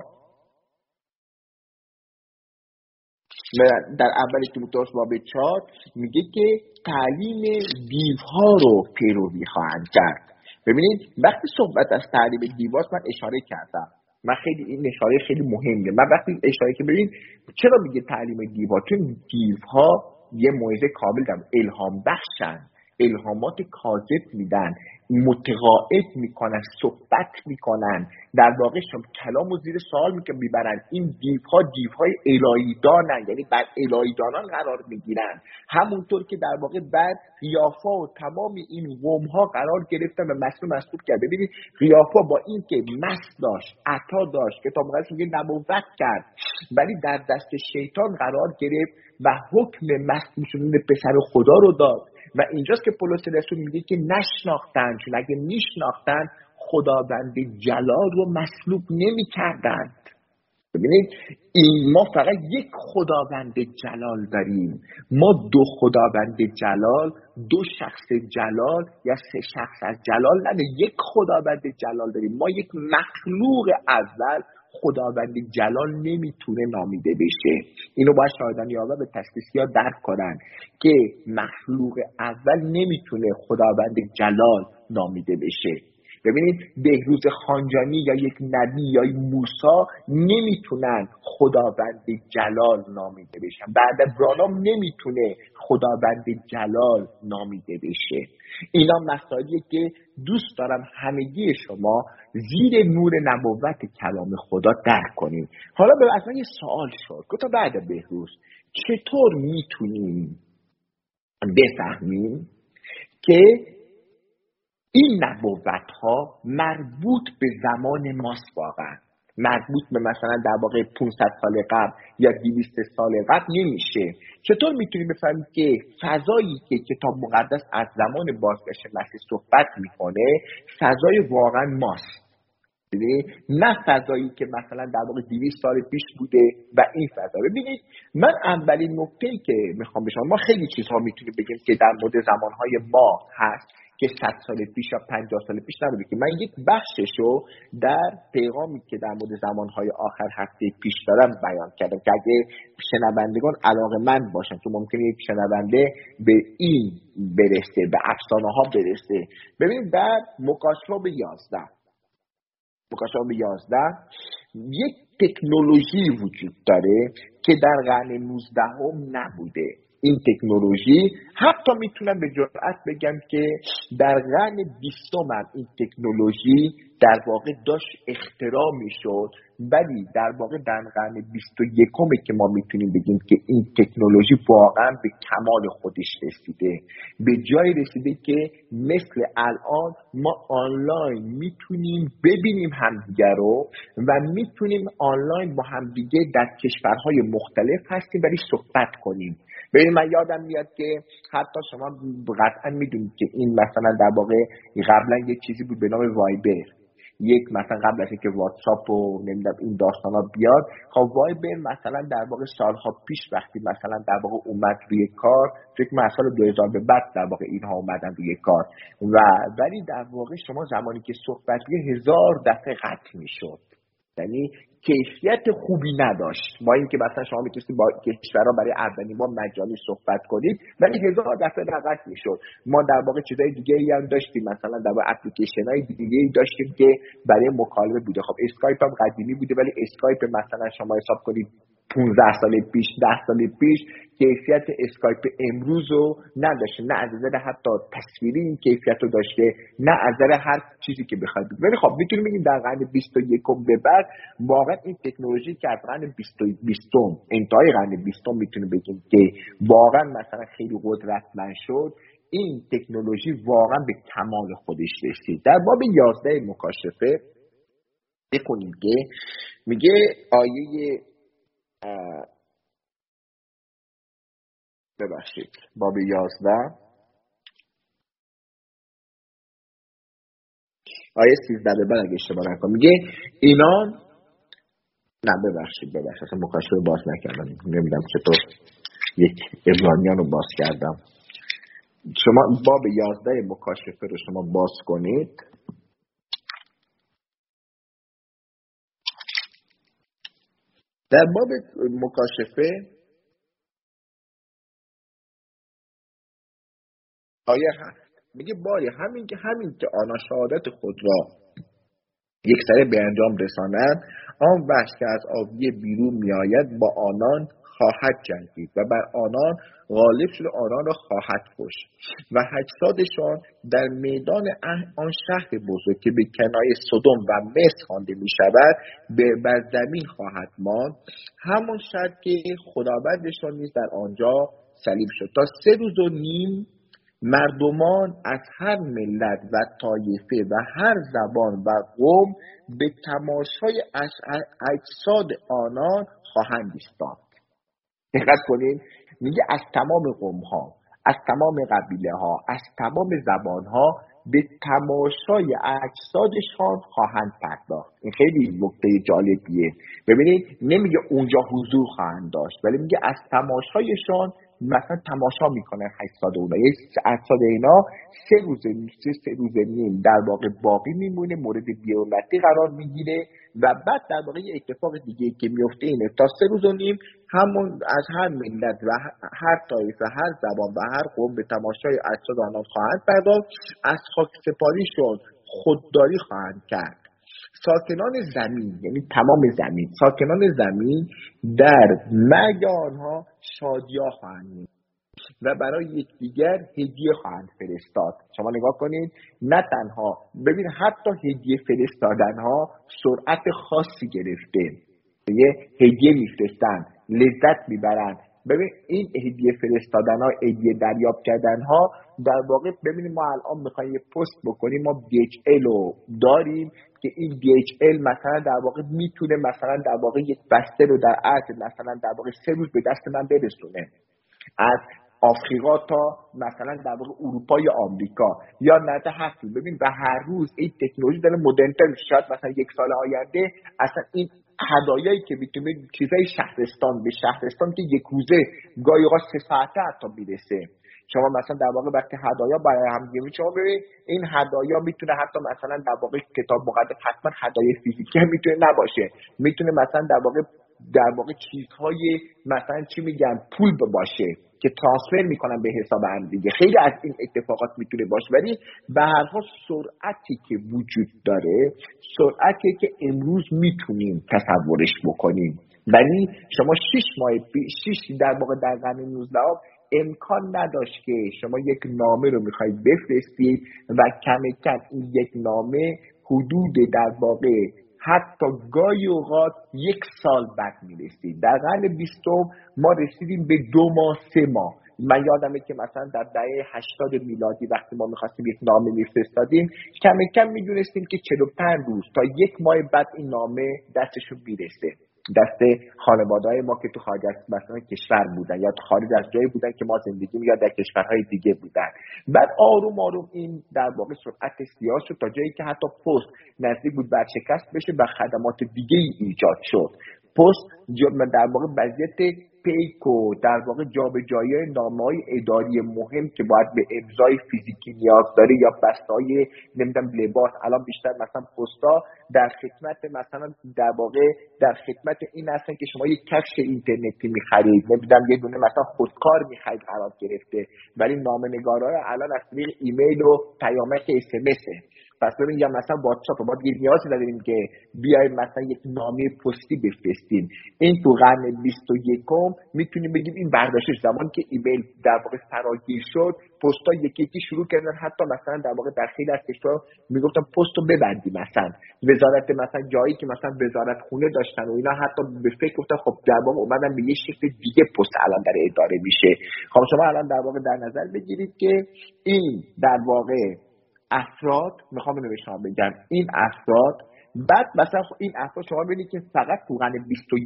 در اول تیموته باب 4 میگه که تعلیم دیوها رو پیروی خواهند کرد. ببینید وقتی صحبت از تعلیم دیواست من اشاره کردم، من خیلی این اشاره خیلی مهمه. من وقتی اشاره که ببین چرا میگه تعلیم دیوها؟ چون دیوها یه موعظه کامل دارن، الهام بخشن، الهامات کاذب میدن، متقاعد میکنن، صحبت میکنن، در واقع کلامو زیر سوال میبرن. این دیوهای الهی دانن، یعنی بر الهی دانان قرار میگیرن. همونطور که در واقع بعد قیافا و تمام این قومها قرار گرفتن و مسلوب کرد. ببینید قیافا با این که مست داشت، عطا داشت، کتاب مقدس میگه نبوت کرد، ولی در دست شیطان قرار گرفت و حکم مسلوب شدن پسر خدا رو داد. و اینجاست که پولس رسول میگه که نشناختن، چون اگه میشناختن خداوند جلال رو مسلوب نمی کردند. ببینید ما فقط یک خداوند جلال داریم، ما دو خداوند جلال، دو شخص جلال یا سه شخص از جلال نداریم، یک خداوند جلال داریم. ما یک مخلوق اول خداوند جلال نمیتونه نامیده بشه. اینو باید شاهدان یاوه به تشخیصیا درک کنن که مخلوق اول نمیتونه خداوند جلال نامیده بشه. ببینید بهروز خانجانی یا یک نبی یا موسی نمیتونن خداوند جلال نامیده بشن، بعد برانام نمیتونه خداوند جلال نامیده بشه. اینا مسائلیه که دوست دارم همگی شما زیر نور نبوت کلام خدا درک کنید. حالا به اصلا یه سوال شد، گفتم بعد بهروز چطور میتونیم بفهمیم که این نبوت ها مربوط به زمان ماست واقعا؟ مربوط به مثلا در واقع 500 سال قبل یا 200 سال قبل نمیشه. چطور میتونیم بفهمیم که فضایی که کتاب مقدس از زمان بازگشت مسیح صحبت میکنه فضای واقعا ماست، نه فضایی که مثلا در واقع 200 سال پیش بوده و این فضا. ببینید من اولین نکته‌ای که میخوام بشم، ما خیلی چیزها میتونیم بگیم که در مورد زمانهای ما هست که 100 سال پیش یا 50 سال پیش نبوده، که من یک بخششو در پیغامی که در مورد زمانهای آخر هفته پیش دارم بیان کردم که اگه شنوندگان علاقه‌مند باشن، تو ممکنه یک شنونده به این برسه، به افسانه ها برسه. ببینید در مکاشفه 11 یک تکنولوژی وجود داره که در قرن 19 نبوده. این تکنولوژی حتی میتونم به جرئت بگم که در قرن 20 این تکنولوژی در واقع داشت اختراع میشد، ولی در واقع در قرن 21 که ما میتونیم بگیم که این تکنولوژی واقعا به کمال خودش رسیده، به جای رسیده که مثل الان ما آنلاین میتونیم ببینیم همدیگه رو و میتونیم آنلاین با همدیگه در کشورهای مختلف هستیم ولی صحبت کنیم. ببین من یادم میاد که حتی شما قطعا میدونید که این مثلا در واقع قبلا یک چیزی بود به نام وایبر، یک مثلا قبل از اینکه واتساپ و نمیدونم این داستانا بیاد، خب وایبر مثلا در واقع سالها پیش وقتی مثلا در واقع اومد روی کار، فکر کنم سال 2000 به بعد در واقع اینها اومدن روی کار، و ولی در واقع شما زمانی که صحبت 1000 دفعه قطع میشد، یعنی کیفیت خوبی نداشت. با اینکه مثلا شما میتونید با کشورها برای اولین بار مجانی صحبت کنید ولی 1000 دفعه قطع میشد. ما در واقع چیزای دیگه ای هم داشتیم، مثلا در واقع اپلیکیشن های دیگه ای داشتیم که برای مکالمه بوده. خب اسکایپ هم قدیمی بوده ولی اسکایپ مثلا شما حساب کنید 15 سال پیش 10 سال پیش کیفیت اسکایپ امروز رو نداشته، نه از نظر حتی تصویری این کیفیت رو داشته، نه از نظر هر چیزی که بخواید. ولی خب میتونیم بگیم در قرن 21 به بعد واقعا این تکنولوژی که از قرن 20 انتهای قرن 20 میتونیم بگیم که واقعا مثلا خیلی قدرتمند شد، این تکنولوژی واقعا به کمال خودش رسید. در باب 11 مکاشفه بخونیم که میگه آیه باب 11 آیه 13 به بعد اگه اشتباه نکنم میگه اینا نه ببخشید اصلا مکاشفه باز نکردم، نمیدونم چطور یک عبرانیان رو باز کردم. شما باب 11 مکاشفه رو شما باز کنید. در باب مکاشفه آیه 7 میگه باری همین که آنها شهادت خود را یک سره به انجام رسانند، آن وحش که از آبیه بیرون میآید با آنان خواهد جنگید و بر آنان غالب شده آنان را خواهد کشت و 800شان در میدان آن شهر بزرگ که به کنایه سدوم و مصر خوانده می شود بر زمین خواهد ماند، همون شهر که خداوندشان نیز در آنجا صلیب شد. تا 3 روز و نیم مردمان از هر ملت و طایفه و هر زبان و قوم به تماشای اجساد آنان خواهند ایستاد. دقت کنین، میگه از تمام قوم ها، از تمام قبیله ها، از تمام زبان ها به تماشای اجسادشان خواهند پرداخت. این خیلی نکته جالبیه. ببینید نمیگه اونجا حضور خواهند داشت، ولی میگه از تماشایشان مثلا تماشا میکنن 800 اونا، یه 800 اینا 3 روز نیم در واقع باقی میمونه، مورد بی‌حرمتی قرار میگیره و بعد در واقع یه اتفاق دیگه که میفته اینه تا 3 روز و نیم همون از هر ملت و هر طایفه، هر زبان و هر قوم به تماشای اجساد آنان خواهند پرداخت، از خاک سپاریشون خودداری خواهند کرد. ساکنان زمین، یعنی تمام زمین، ساکنان زمین در مرگ آنها شادیا خواهند و برای یکدیگر هدیه خواهند فرستاد. شما نگاه کنید، نه تنها ببین حتی هدیه فرستادن ها سرعت خاصی گرفته، یه هدیه میفرستن، لذت میبرن. ببین این هدیه فرستادن ها، هدیه دریافت کردن ها، در واقع ببینید ما الان میخوایم یه پست بکنیم، ما DHL رو داریم که این DHL مثلا در واقع میتونه مثلا در واقع یک بسته رو در عرض مثلا در واقع 3 روز به دست من برسونه، از آفریقا تا مثلا در واقع اروپا یا آمریکا یا نده هفته. ببین و هر روز این تکنولوژی داره مدرن‌تر میشه. شاید مثلا 1 سال آینده اصلا این هدایایی که میتونه چیزای شهرستان به شهرستان که یک روزه گاهی اوقات 3 ساعته حتی میرسه. شما مثلا در واقع وقتی هدایا برای هم میگیم، شما ببین این هدایا میتونه حتی مثلا در واقع کتاب مقدس حتما هدایای فیزیکی هم میتونه نباشه، میتونه مثلا در واقع چیزهای مثلا چی میگن پول باشه که ترانسفر میکنن به حساب هم دیگه. خیلی از این اتفاقات میتونه باشه، ولی به هر حال سرعتی که وجود داره سرعتی که امروز میتونیم تصورش بکنیم، ولی شما 6 در واقع در قرن 19 امکان نداشت که شما یک نامه رو میخواید بفرستید و کم این یک نامه حدود در واقع حتی گاهی اوقات 1 سال بعد میرسید. در قرن 20 ما رسیدیم به 2 ماه 3 ماه. من یادمه که مثلا در دهه 80 میلادی وقتی ما میخواستیم یک نامه میفرستادیم کم میدونستیم که 45 روز تا 1 ماه بعد این نامه دستشون میرسه، دست خانواده‌های ما که تو خارج از مثلا کشور بودن یا تو خارج از جایی بودن که ما زندگی یا در کشورهای دیگه بودن. بعد آروم آروم این در واقع سرعت زیاد شد تا جایی که حتی پست نزدیک بود برشکست بشه و خدمات دیگه ایجاد شد. پست در واقع وضعیت پیک و در واقع جابجایی نامه‌های اداری مهم که باید به امضای فیزیکی نیاز داره یا بسته‌های نمیدونم لباس، الان بیشتر مثلا پستا در خدمت مثلا در واقع در خدمت این هستن که شما یک کفش اینترنتی می‌خرید، نمیدونم یه دونه مثلا خودکار می‌خرید قرار گرفته، ولی نامه‌نگارا الان از طریق ایمیل و پیامک SMS. پس ببین یا مثلا واتساپ ما دیگه نیازی نداریم که بیایم مثلا یک نامه پستی بفرستیم. این تو قرن 21 میتونیم بگیم این برداشتش. زمانی که ایمیل در واقع فراگیر شد پستا یکی شروع کردن حتی مثلا در واقع در خیلی از کشورها میگفتن پستو ببندی، مثلا وزارت مثلا جایی که مثلا وزارت خونه داشتن و اینا حتی به فکر گفتن خب در واقع اومدن به یه شکل دیگه پست الان داره اداره میشه. خب شما الان در واقع در نظر بگیرید که این در واقع افراد میخوام اینو به شما بگم، این افراد بعد مثلا این افراد شما ببینید که فقط تو قرن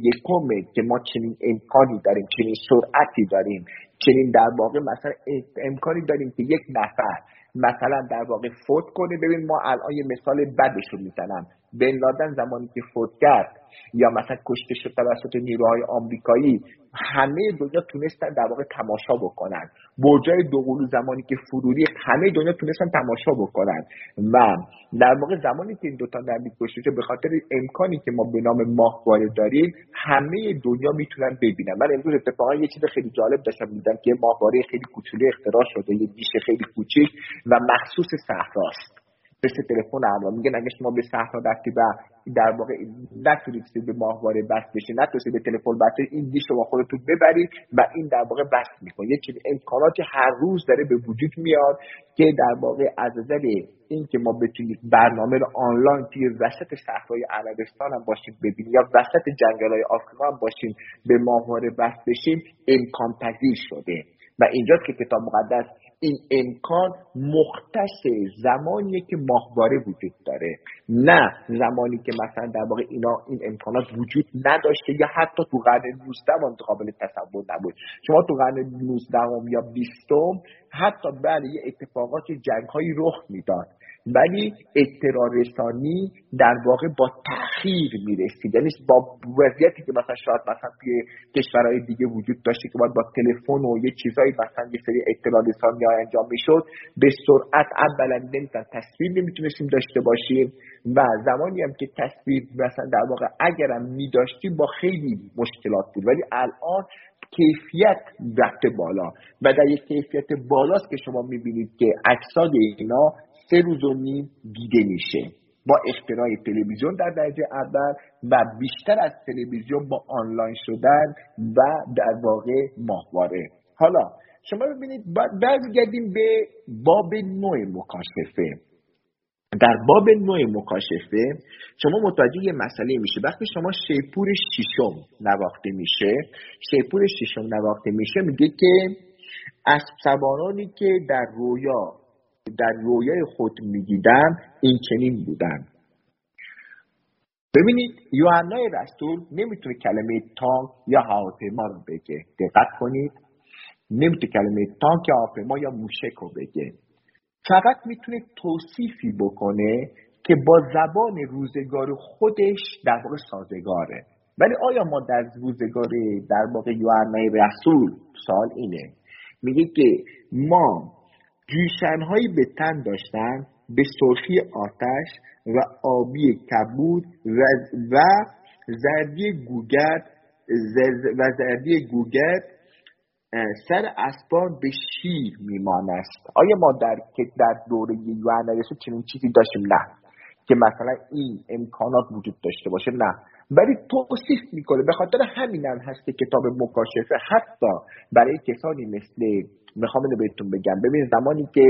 21 که ما چنین امکانی داریم، چنین سرعتی داریم، چنین در واقع مثلا امکانی داریم که یک نفر مثلا در واقع فوت کنه. ببین ما الان یه مثال بدش رو میزنم، بن لادن زمانی که فوت کرد یا مثلا کشته شد توسط نیروهای آمریکایی همه دنیا تونستن در واقع تماشا بکنن. برجای دوقلو زمانی که فرو ریخت همه دنیا تونستن تماشا بکنن و در واقع زمانی که این دوتا نبی کشته شد به خاطر امکانی که ما به نام ماهواره داریم همه دنیا میتونن ببینن. من امروز اتفاقا یه چیز خیلی جالب داشتم میدم که ماهواره خیلی کوچولو اختراع شده، یه دیش خیلی کوچیک و مخصوص صحراست، مثل تلفن الان میگن اگه شما به صحرا رفتی و در واقع نتونید به ماهواره وصل بشید، نتونید به تلفن وصل، این دیش رو با خودتون ببرید و این در واقع وصل میکنه. یه چیز امکاناتی هر روز داره به وجود میاد که در واقع از نظر این که ما بتونیم برنامه رو آنلاین توی وسط صحرای عربستان هم باشیم ببینیم یا وسط جنگل‌های آفریقا هم باشیم به ماهواره وصل بشیم امکان پذیر شده. و اینجاست که کتاب مقدس این امکان مختص زمانیه که ماهواره وجود داره، نه زمانی که مثلا در واقع این امکانات وجود نداشته یا حتی تو قرن 19 قابل تصور نبود. شما تو قرن 19 یا 20 حتی بله یه اتفاقات جنگ‌هایی رخ میداد ولی اطلاع رسانی در واقع با تأخیر میرسید، یعنی با وضعیتی که مثلا شاید مثلا توی کشورهای دیگه وجود داشته که باید با تلفن و یه چیزایی مثلا یه سری اطلاع رسانی انجام میشد به سرعت اولا نمیتونن تصویر نمیتونستیم داشته باشیم و زمانی هم که تصویر مثلا در واقع اگرم میداشتیم با خیلی مشکلات بود، ولی الان کیفیت رفته بالا و در یک کیفیت بالاست که شما میبینید که اجساد اینا 3 روز و نیم دیده میشه با اختراع تلویزیون در درجه اول و بیشتر از تلویزیون با آنلاین شدن و در واقع ماهواره. حالا شما ببینید برگردیم به باب 9 مکاشفه. در باب 9 مکاشفه شما متوجه یه مسئله میشه. وقتی شما شیپور ششم نواخته میشه، شیپور ششم نواخته میشه میگه که اسب سوارانی که در رویای خود میدیدم این چنین بودن. ببینید یوحنای رسول نمیتونه کلمه تانک یا هواپیما رو بگه. دقت کنید، نمیتونه کلمه تانک یا هواپیما یا موشک رو بگه. فقط میتونه توصیفی بکنه که با زبان روزگار خودش در واقع سازگاره. ولی آیا ما در روزگار در واقع یوحنای رسول، سوال اینه، میگه که ما جوشنهایی به تن داشتن به سرخی آتش و آبی کبود و زردی گوگرد سر اسبان به شیر میمانست. آیا ما در دوره یوحنا رسول چنین چیزی داشتیم؟ نه. که مثلا این امکانات وجود داشته باشه؟ نه. ولی توصیف میکنه. به خاطر همین هم هست که کتاب مکاشفه حتی برای کسانی مثل، میخوام اینو بهتون بگم، ببین زمانی که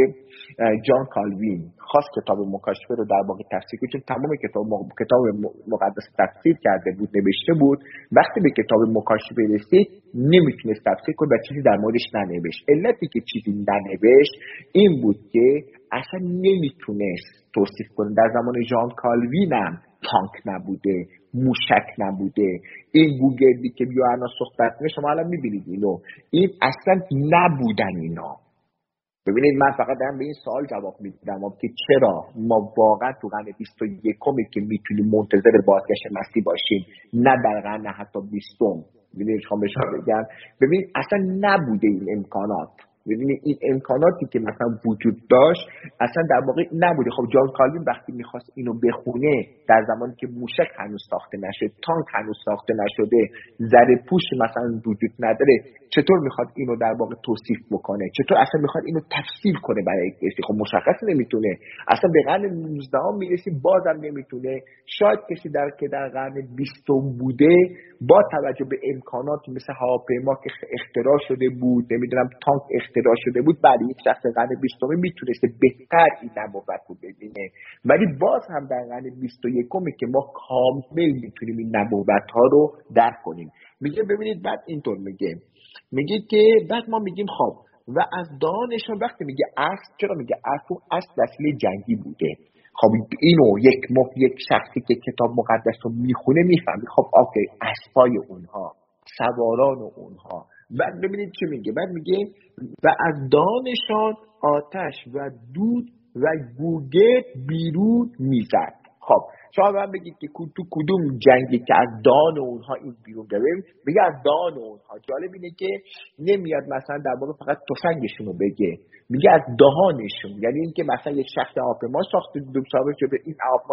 جان کالوین خواست کتاب مکاشفه رو در واقع تفسیر کنه، چون تمام کتاب مقدس تفسیر کرده بود، نوشته بود، وقتی به کتاب مکاشفه رسید نمیتونست تفسیر کنه و چیزی در موردش ننوشت. علتی که چیزی ننوشت این بود که اصلا نمیتونست توصیف کنه. در زمان جان کالوین هم تانک نبوده، موشک نبوده، این گوگردی که یوحنا صحبت می‌کنه شما الان می‌بینید اینو، این اصلا نبودن اینا. ببینید من فقط دارم به این سوال جواب میدم که چرا ما واقعا تو قرن 21 که میتونیم منتظر بازگشت مسیح باشیم، نه در قرن حتی 20م. ببینید شما بهش بگم، ببینید اصلا نبوده این امکانات. ببینید این امکاناتی که مثلا وجود داشت اصلا در واقع نبوده. خب جان کالوین وقتی میخواست اینو بخونه در زمانی که موشک هنوز ساخته نشده، تانک هنوز ساخته نشده، زره پوش مثلا وجود نداره، چطور میخواد اینو در واقع توصیف بکنه؟ چطور اصلا میخواد اینو تفسیر کنه برای کسی؟ خب مشخص نمیتونه. اصلا به قرن 19 میرسیم بازم نمیتونه. شاید کسی در قرن 20 بوده با توجه به امکاناتی مثل هواپیما که اختراع شده بود، نمیدونم تانک اختراع شده بود، بعد یک شخص قرن 20 میتونسته بهتر این نبوت رو ببینه. ولی باز هم در قرن 21 که ما کامل میتونیم این نبوت ها رو درک کنیم. میگه ببینید بعد اینطور میگه که بعد ما میگیم خب و از دانشون وقتی میگه اسب، چرا میگه اسب وسیله جنگی بوده؟ خب اینو یک شخصی که کتاب مقدس رو میخونه میفهمه. خب اوکی، اسبای اونها، سواران اونها. بعد ببینید چی میگه، بعد میگه و از دانشان آتش و دود و گوگرد بیرون میزد. خب شما باید بگید که تو کدوم جنگی که از دان اونها این بیرون داریم؟ میگه از دان اونها. جالب اینه که نمیاد مثلا در واقع فقط تفنگشون رو بگه، میگه از دهانشون. یعنی اینکه مثلا یک شخص هواپیما ساخته که به این هواپیما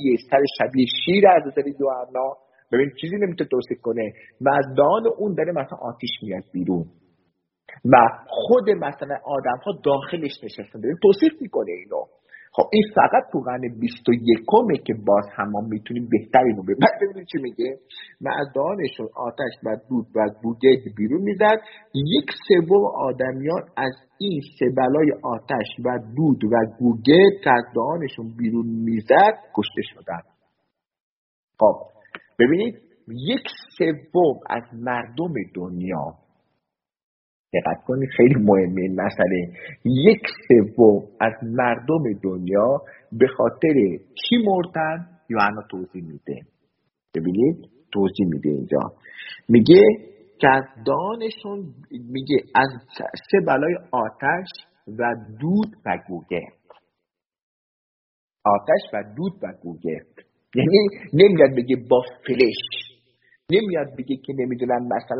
شبیه شیر از نظر یوحنا، ببین چیزی نمیتونه توصیف کنه، و از دهان اون داره مثلا آتش میاد بیرون و خود مثلا آدم ها داخلش نشستن، داره توصیف میکنه اینو. خب این فقط تو قرن 21 که باز هم ما میتونیم بهتر اینو ببینید چی میگه. و از دهانشون آتش و دود و گوگرد بیرون میزد، 1/3 آدمیان از این سه بلای آتش و دود و گوگرد که از دهانشون بیرون میزد کشته شدن. خب ببینید 1/3 از مردم دنیا، دقت کنید خیلی مهمه این مسئله، 1/3 از مردم دنیا به خاطر چی مردن؟ یوحنا توضیح میده. ببینید توضیح میده اینجا، میگه که از دانشون، میگه از 3 بلای آتش و دود و گوگرد. آتش و دود و گوگرد، یعنی نمیاد بگه با فلش، نمیاد بگه که نمیدونم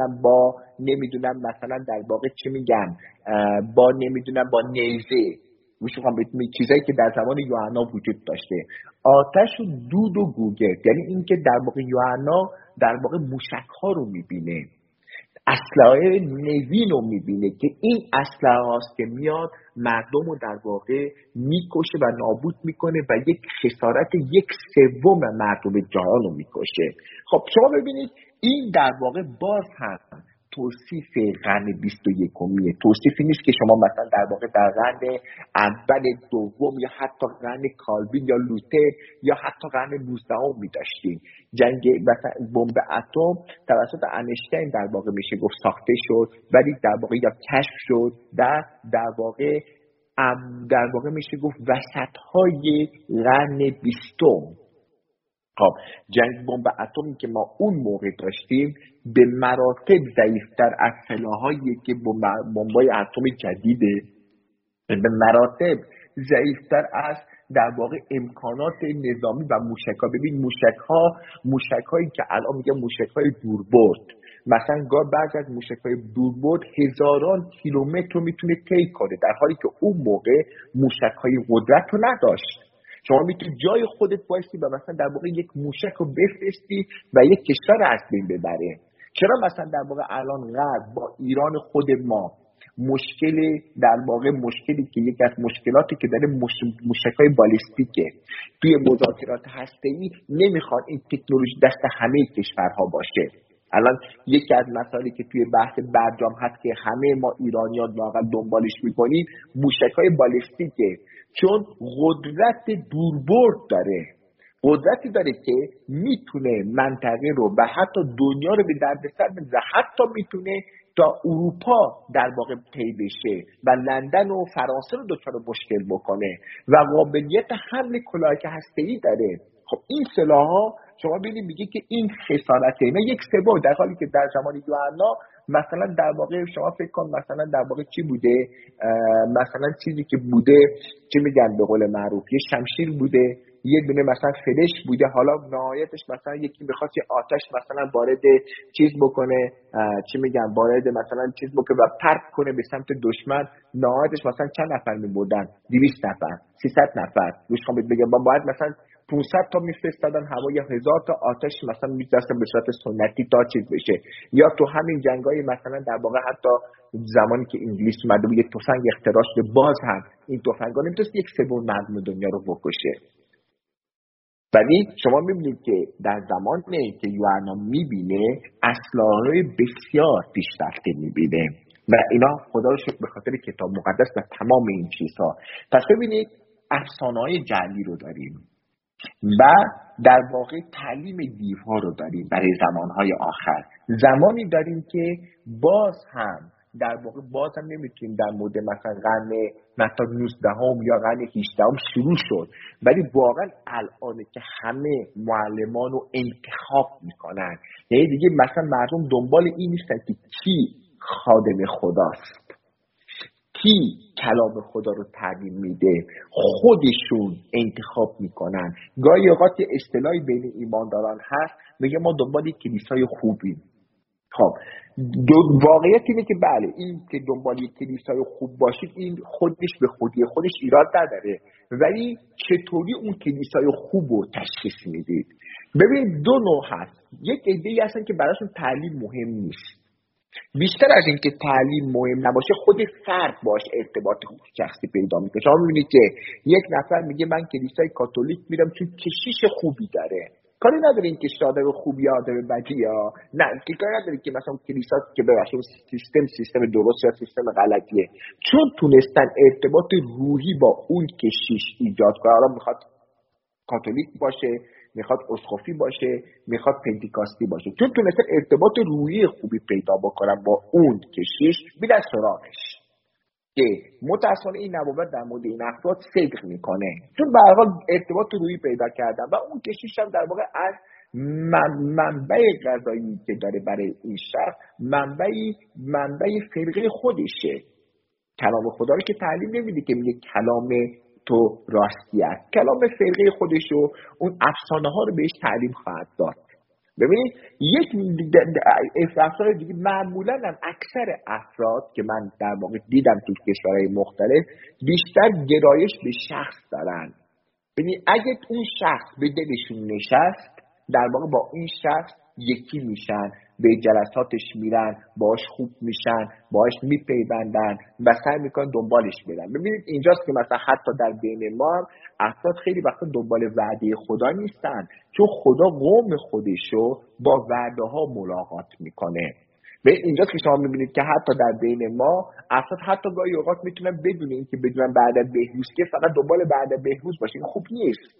مثلا در واقع چی میگم، با نمیدونم با نیزه، میشونم به چیزایی که در زمان یوحنا وجود داشته. آتش و دود و گوگرد، یعنی اینکه در واقع یوحنا در واقع موشک ها رو میبینه، اسلحه نوین رو میبینه که این اسلحه هاست که میاد مردم رو در واقع میکشه و نابود میکنه و یک خسارت 1/3 مردم جهان رو میکشه. خب شما ببینید این در واقع باز هم توصیف قرن 21 توصیفی نیست که شما مثلا در واقع در قرن اول، دوم یا حتی قرن کالوین یا لوتر یا حتی قرن 19 می داشتیم. جنگ مثلا بمب اتم توسط انشتین در واقع میشه گفت ساخته شد، ولی در واقع یا کشف شد در واقع میشه گفت وسط های قرن 20. خب جنگ بمب اتمی که ما اون موقع داشتیم به مراتب ضعیف‌تر از سلاحایی که بمب‌های اتمی جدیده، به مراتب ضعیف‌تر از در واقع امکانات نظامی و موشک‌ها. ببین موشک‌هایی که الان میگه موشک‌های دوربرد، مثلا بعضی از موشک‌های دوربرد هزاران کیلومتر رو میتونه طی کنه، در حالی که اون موقع موشک‌های قدرت رو نداشت. شما میتونی جای خودت بایستی و مثلا در واقع یک موشک رو بفرستی و یک کشور از بین ببره. چرا مثلا در واقع الان غرب با ایران خود ما مشکلی که یکی از مشکلاتی که داره موشک‌های بالستیکه توی مذاکرات هسته‌ای، نمیخواد این تکنولوژی دست همه کشورها باشه. الان یکی از مسائلی که توی بحث برجام هست که همه ما ایرانیان واقعا دنبالش میکنیم موشک‌های بالستیکه، چون قدرت دوربرد داره، قدرتی داره که میتونه منطقه رو و حتی دنیا رو به دردسر بندازه، حتی میتونه تا اروپا در واقع طی بشه و لندن و فرانسه رو دچار مشکل بکنه و قابلیت حمل کلاهک هسته‌ای داره. خب این سلاح‌ها شما ببینید میگه که این خسارته، اینا یک سوم، در حالی که در زمان یوحنا مثلا در واقع شما فکر کن مثلا در واقع چی بوده، مثلا چیزی که بوده چی میگن به قول معروف یه شمشیر بوده، یه دونه مثلا فلش بوده، حالا نهایتش مثلا یکی میخواست یه آتش مثلا وارد چیز بکنه، چی میگن وارد مثلا چیز بکنه و پرت کنه به سمت دشمن، نهایتش مثلا چند نفر میبردن؟ 200 نفر 300 نفر. روش خواهم بگم با باید مثلا 500 تا میفرستادن هوا یا 1000 تا آتش مثلا میذاشتن به صورت سنتی تا چیز بشه. یا تو همین جنگای مثلا در واقع حتی زمانی که انگلیس اومده بود یه تفنگ اختراع شده، باز هم این تفنگا نمیتونست یک سوم مردم دنیا رو بکشه. ولی شما میبینید که در زمانی که یوحنا میبینه اسلحه‌های بسیار پیشرفته میبینه و اینا خدا رو شکر به خاطر کتاب مقدس و تمام این چیزها. پس ببینید افسانه‌های جعلی رو داریم و در واقع تعلیم دیوها رو داریم برای زمانهای آخر. زمانی داریم که باز هم در واقع باز هم نمیتونیم در مورد مثلا قرن مثلا 19 یا قرن 18 شروع شد، ولی واقعا الان که همه معلمان رو انتخاب میکنن، یعنی دیگه مثلا مردم دنبال این نیستن که کی خادم خداست، کی کلام خدا رو تعلیم میده، خودشون انتخاب میکنن. گاهی اوقات اصطلاحی بین ایمانداران هست میگه ما دنبال یک کلیسای خوبیم. خب واقعیت اینه که بله این که دنبال یک کلیسای خوب باشید این خودش به خودی خودش ایراد نداره، ولی چطوری اون کلیسای خوب رو تشخیص میدید؟ ببین دو نوع هست. یک عده‌ای هستن که براشون تعلیم مهم نیست، بیشتر از این که تعلیم مهم نباشه خود فرد باش ارتباط شخصی پیدا میکنه. شما میبینید که یک نفر میگه من کلیسای کاتولیک میرم چون کشیش خوبی داره، کاری نداره این که آدم خوبی یا آدم بدی یا نه، کاری نداره که مثلا کلیسا که ببخشید سیستم درست یا سیستم غلطیه، چون تونستن ارتباط روحی با اون کشیش ایجاد کنه. حالا میخواد کاتولیک باشه، میخواد اسقفی باشه، میخواد پنتیکاستی باشه، چون تونستن ارتباط روحی خوبی پیدا بکنن با اون کشیش میرن سراغش. که متأسفانه این نبوت در مورد این افراد صدق میکنه، چون به هر حال ارتباط روحی پیدا کردن و اون کشیش هم در واقع از منبع غذایی که داره برای این شخص منبع فرقه خودشه. کلام خدا رو که تعلیم نمیده که میگه کلام تو راستی است، کلام فرقه خودشو اون افسانه ها رو بهش تعلیم خواهد داد. ببینید یک افراد دیگه معمولا هم اکثر افراد که من در واقع دیدم تو کشورهای مختلف بیشتر گرایش به شخص دارن. ببینید اگه اون شخص به دلشون نشست در واقع با این شخص یکی میشن، به جلساتش میرن، باهاش خوب میشن، باهاش میپیوندن و سعی میکنن دنبالش برن. ببینید اینجاست که مثلا حتی در بین ما هم افراد خیلی وقتا دنبال وعده خدا نیستن، چون خدا قوم خودشو با وعده ها ملاقات میکنه. و اینجاست که شما میبینید که حتی در بین ما افراد حتی گاهی اوقات میتونن بدون اینکه بدونن بعد بهروز که فقط دنبال بعد بهروز باشه. این خوب نیست.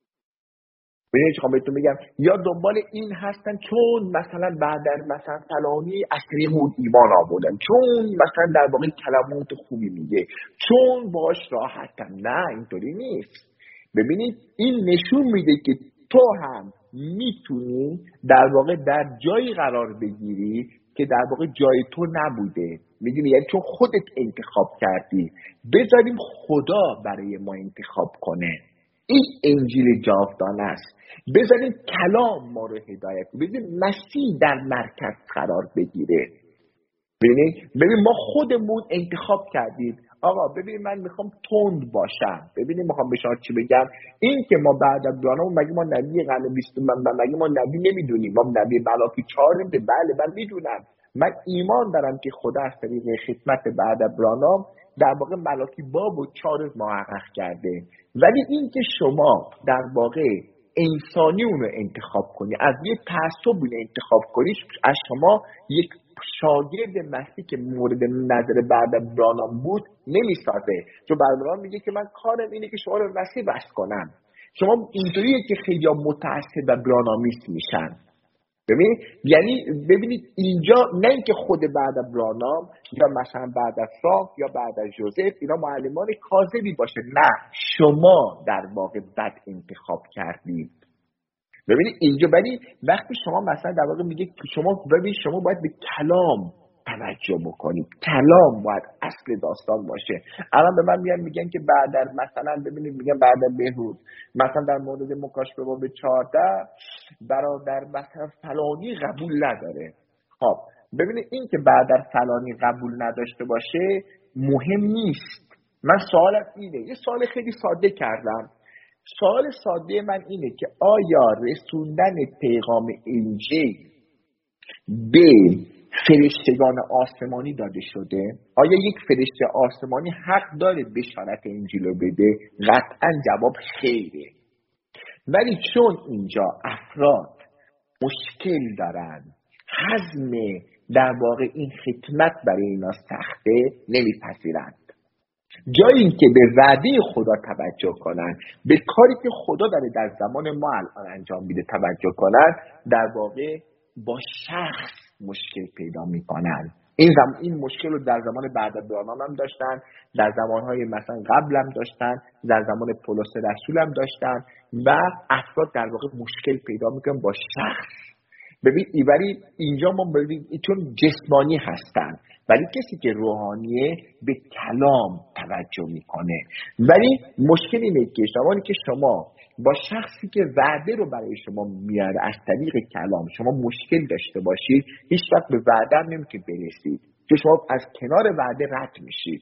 ببینید چه بهتون میگم، یا دنبال این هستن چون مثلا بعد مثلا فلانی از طریق اون ایمان آوردن، چون مثلا در واقع کلمات خوبی میگه، چون باش راحتم. نه اینطوری نیست. ببینید این نشون میده که تو هم میتونی در واقع در جایی قرار بگیری که در واقع جای تو نبوده. میدونی، یعنی چون خودت انتخاب کردی. بذاریم خدا برای ما انتخاب کنه. این انجیل جاودانه است. بذاریم کلام ما رو هدایت کنه. بذاریم مسیح در مرکز قرار بگیره. ببین ما خودمون انتخاب کردیم. آقا ببین من میخوام تند باشم. ببینید میخوام به شما چی بگم. این که ما بعد از برنامه مگه ما نبی قرن 20 مگه ما نبی نمیدونیم؟ ما نبی ملاکی 4 نمیده. بله من میدونم. من ایمان دارم که خدا از طریق خدمت بعد از برنامه در واقع ملاکی باب و 4 محقق کرده. ولی این که شما در واقع انسانی اون رو انتخاب کنی، از یه تعصب اون انتخاب کنی، از شما یک شاگرد مسیح که مورد نظر بعد برانام بود نمیسازه. چون برنامه میگه که من کارم اینه که شما رو مسیح وصل کنم. شما اینطوریه که خیلی متعصب و برانامیست میشن. یعنی ببینید اینجا نه اینکه خود بعد از برانام یا مثلا بعد از فرانک یا بعد از جوزف اینا معلمان کاذبی باشه، نه، شما در واقع بد انتخاب کردید. ببینید اینجا ولی وقتی شما مثلا در واقع میگه شما باید به کلام توجه بکنید. کلام باید اصل داستان باشه. الان به من میگن که بعد مثلا ببینید میگن بعد بهروز مثلا در مورد مکاشفه باب 14 برادر مثلا فلانی قبول نداره. خب ببینید این که بعد فلانی قبول نداشته باشه مهم نیست. من سوالم اینه، یه سوال خیلی ساده کردم. سوال ساده من اینه که آیا رسوندن پیغام انجیل به فرشتگان آسمانی داده شده؟ آیا یک فرشته آسمانی حق داره بشارت انجیل رو بده؟ قطعا جواب خیره. ولی چون اینجا افراد مشکل دارن، هضم در واقع این خدمت برای اینا سخته، نمیپذیرند. جایی که به وعده خدا توجه کنن، به کاری که خدا داره در زمان ما الان انجام میده توجه کنن، در واقع با شخص مشکل پیدا میکنن. این مشکل رو در زمان بعد از برنامه هم داشتن، در زمانهای مثلا قبل هم داشتن، در زمان پولس رسول هم داشتن و افراد در واقع مشکل پیدا میکنن با شخص. ببین ولی اینجا ما ببینیم چون جسمانی هستن، ولی کسی که روحانیه به کلام توجه میکنه. ولی مشکل اینه که زمانی که شما با شخصی که وعده رو برای شما میاره از طریق کلام شما مشکل داشته باشید، هیچ وقت به وعده هم نمیتونید برسید، چون شما از کنار وعده رد میشید.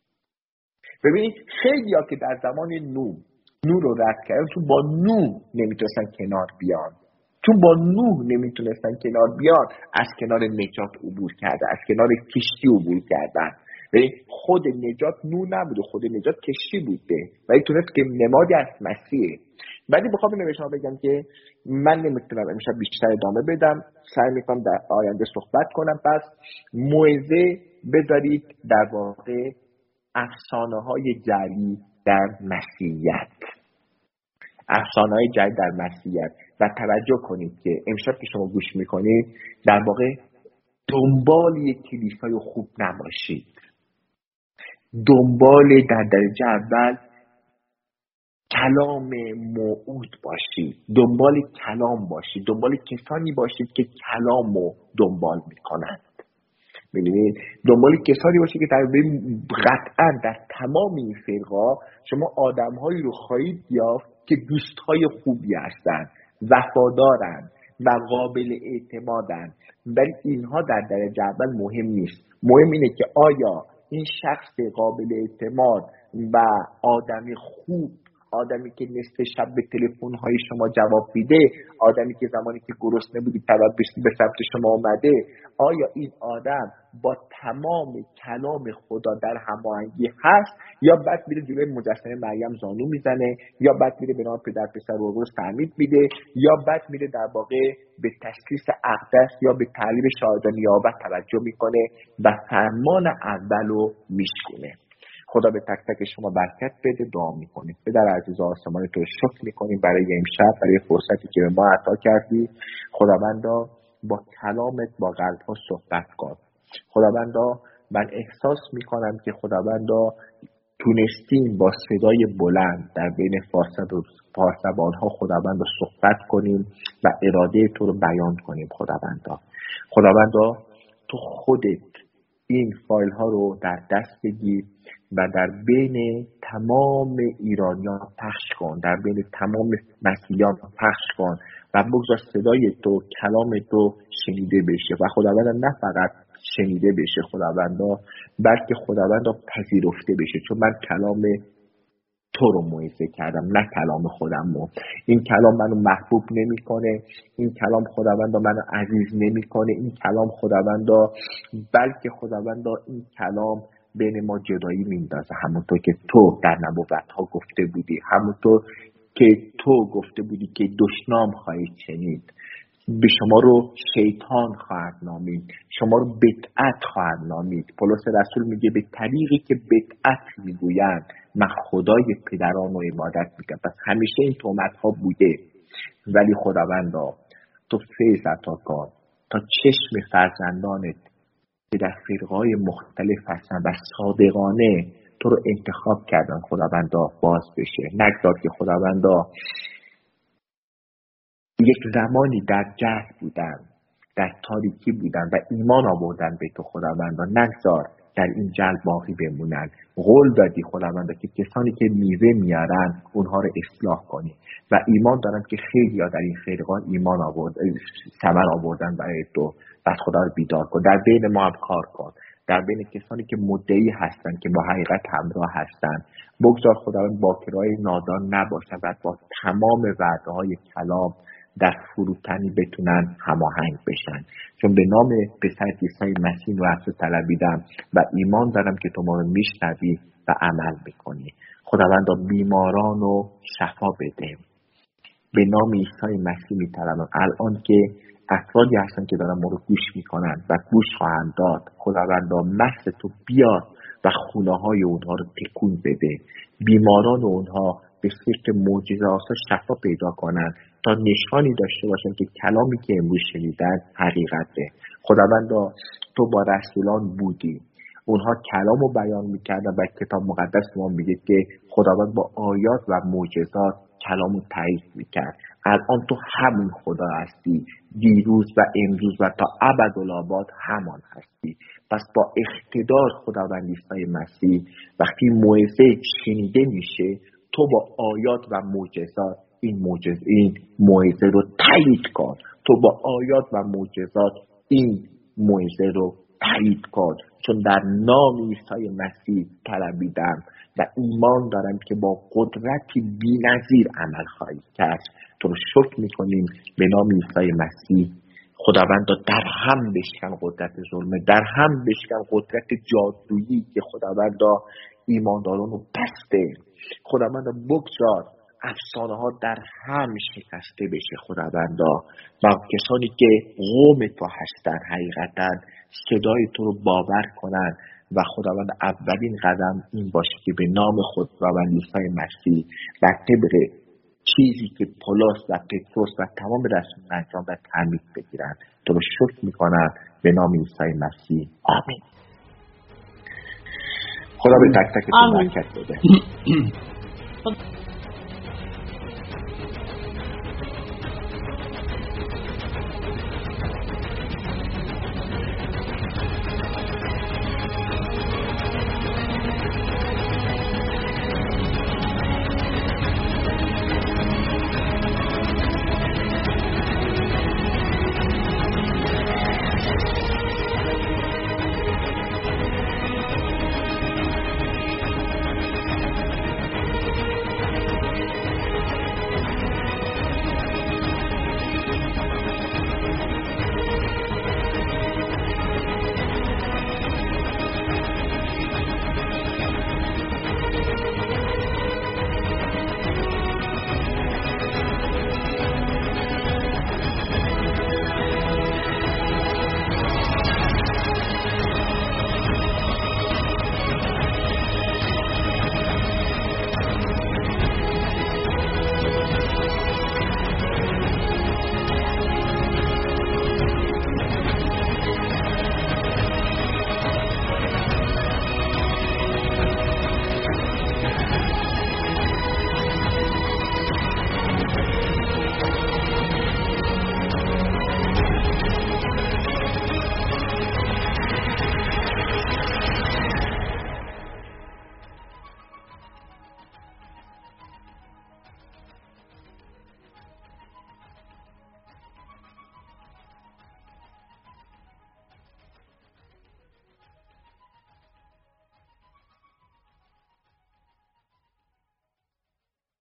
ببینید خیلی ها که در زمان نوح رو رد کردن، چون با نوح نمیتونستن کنار بیان، چون با نوح نمیتونستن کنار بیان، از کنار نجات عبور کردن، از کنار کشتی عبور کردن. ولی خود نجات نوح نبوده، خود نجات کشتی بوده، ولی تونست که نمادی از مسیحه. ولی بخوام اینو به شما بگم که من نمیتونم امشب بیشتر ادامه بدم، سعی میکنم در آینده صحبت کنم. پس موعظه بذارید در واقع افسانه‌های جعلی در مسیحیت، افسانه‌های جعلی در مسیحیت، و توجه کنید که امشب که شما گوش میکنید در واقع دنبال یک کلیسای خوب نباشید، دنبال در درجه اول کلام موعود باشید، دنبال کلام باشید، دنبال کسانی باشید که کلام رو دنبال میکنند. ببینید دنبال کسانی باشید که قطعا در تمام این فرقا شما آدم‌هایی رو خواهید یافت که دوست‌های خوبی هستند، وفادارند و قابل اعتمادند. ولی اینها در درجه اول مهم نیست. مهم اینه که آیا این شخص قابل اعتماد و آدمی خوب، آدمی که نصف شب به تلفن‌های شما جواب میده، آدمی که زمانی که گرسنه بودی به سمت شما اومده، آیا این آدم با تمام کلام خدا در هماهنگی هست، یا بعد میره جلوی مجسمه مریم زانو میزنه، یا بعد میره به نام پدر پسر و روح تعمید میده، یا بعد میره در واقع به تشخیص اقدس یا به تعلیم شاهدان نیابت توجه میکنه و فرمان اولو میشکنه. خدا به تک تک شما برکت بده. دعا میکنیم. پدر عزیز آسمانی تو شکر میکنیم برای امشب، برای فرصتی که به ما عطا کردی. خداوندا با کلامت با قلب‌ها صحبت کن. خداوندا من احساس میکنم که خداوندا تونستیم با صدای بلند در بین پارسبان‌ها خداوند رو صحبت کنیم و اراده تو رو بیان کنیم. خداوندا تو خودت این فایل ها رو در دست بگیر و در بین تمام ایرانیان پخش کن، در بین تمام مسیحیان پخش کن و بگذار صدای تو، کلام تو شنیده بشه و خداوند نه فقط شنیده بشه خداوندا، بلکه خداوندا پذیرفته بشه، چون من کلام تو رو موعظه کردم نه کلام خودم رو. این کلام منو محبوب نمیکنه، این کلام خداوندا منو عزیز نمیکنه، این کلام خداوندا، بلکه خداوندا این کلام بین ما جدایی میندازه، همونطور که تو در نبوت‌ها گفته بودی، همونطور که تو گفته بودی که دشنام خواهید شنید، به شما رو شیطان خواهد نامید، شما رو بدعت خواهد نامید. پولس رسول میگه به طریقی که بدعت میگویند من خدای پدران رو عبادت میکنم. پس همیشه این تهمت ها بوده، ولی خداوندا تو فیض عطا کن تا چشم فرزندانت که در فرقه‌های مختلف هستن و صادقانه تو رو انتخاب کردن خداوندا باز بشه. نگذار که خداوندا یک زمانی در جهل بودن، در تاریکی بودن و ایمان آوردن به تو خداوندا، نگذار در این جهل باقی بمونن. قول دادی خداوندا که کسانی که میوه میارن اونها رو اصلاح کنی و ایمان دارم که خیلی ها در این خیرگاه ایمان ثمر آوردن برای تو. پس خدا رو بیدار کن، در بین ما هم کار کن، در بین کسانی که مدعی هستن که با حقیقت همراه هستن بگذار خداوند باکرای نادان نباشن و با تمام وعده های کلام در فروتنی بتونن هماهنگ بشن. چون به نام پسر عیسی مسیح واسه طلبیدم و ایمان دارم که تو ما رو میشنوی و عمل میکنی. خداوندا بیماران رو شفا بده. به نام عیسی مسیح میطلبم الان که افرادی هستن که دارن ما رو گوش میکنن و گوش خواهند داد، خداوندا مس تو بیاد و خونه های اونها رو تکون بده، بیماران اونها به صورت معجزه آسا شفا پیدا کنن تا نشانی داشته باشن که کلامی که امروز شنیدن حقیقته. خداوندا تو با رسولان بودی، اونها کلام رو بیان میکردن و کتاب مقدس ما میگه که خداوند با آیات و معجزات کلام رو تایید میکرد. الان تو همون خدا هستی، دیروز و امروز و تا ابدالآباد همان هستی. پس با اقتدار خداوند عیسی مسیح وقتی موعظه شنیده میشه تو با آیات و معجزات این موعظه رو تایید کن، تو با آیات و معجزات این موعظه رو تایید کن، چون در نام عیسی مسیح طلبیدم و ایمان دارم که با قدرتی بی‌نظیر عمل خواهی کرد. تو رو شکر میکنیم به نام عیسی مسیح. خداوندا در هم بشکن قدرت ظلمه، در هم بشکن قدرت جادویی که خداوندا ایمانداران رو بسته. خداوندا بگذار افسانه ها در هم شکسته بشه خداوندا و کسانی که قوم تو هستن حقیقتا صدای تو رو باور کنن و خداوند اولین قدم این باشه که به نام خداوند عیسی مسیح و طبق چیزی که پولس و پتروس و تمام رسولان انجام و تعمید بگیرن. تو رو شکر میکنم به نام عیسی مسیح. آمین. خدا به تک تکتون برکت بده.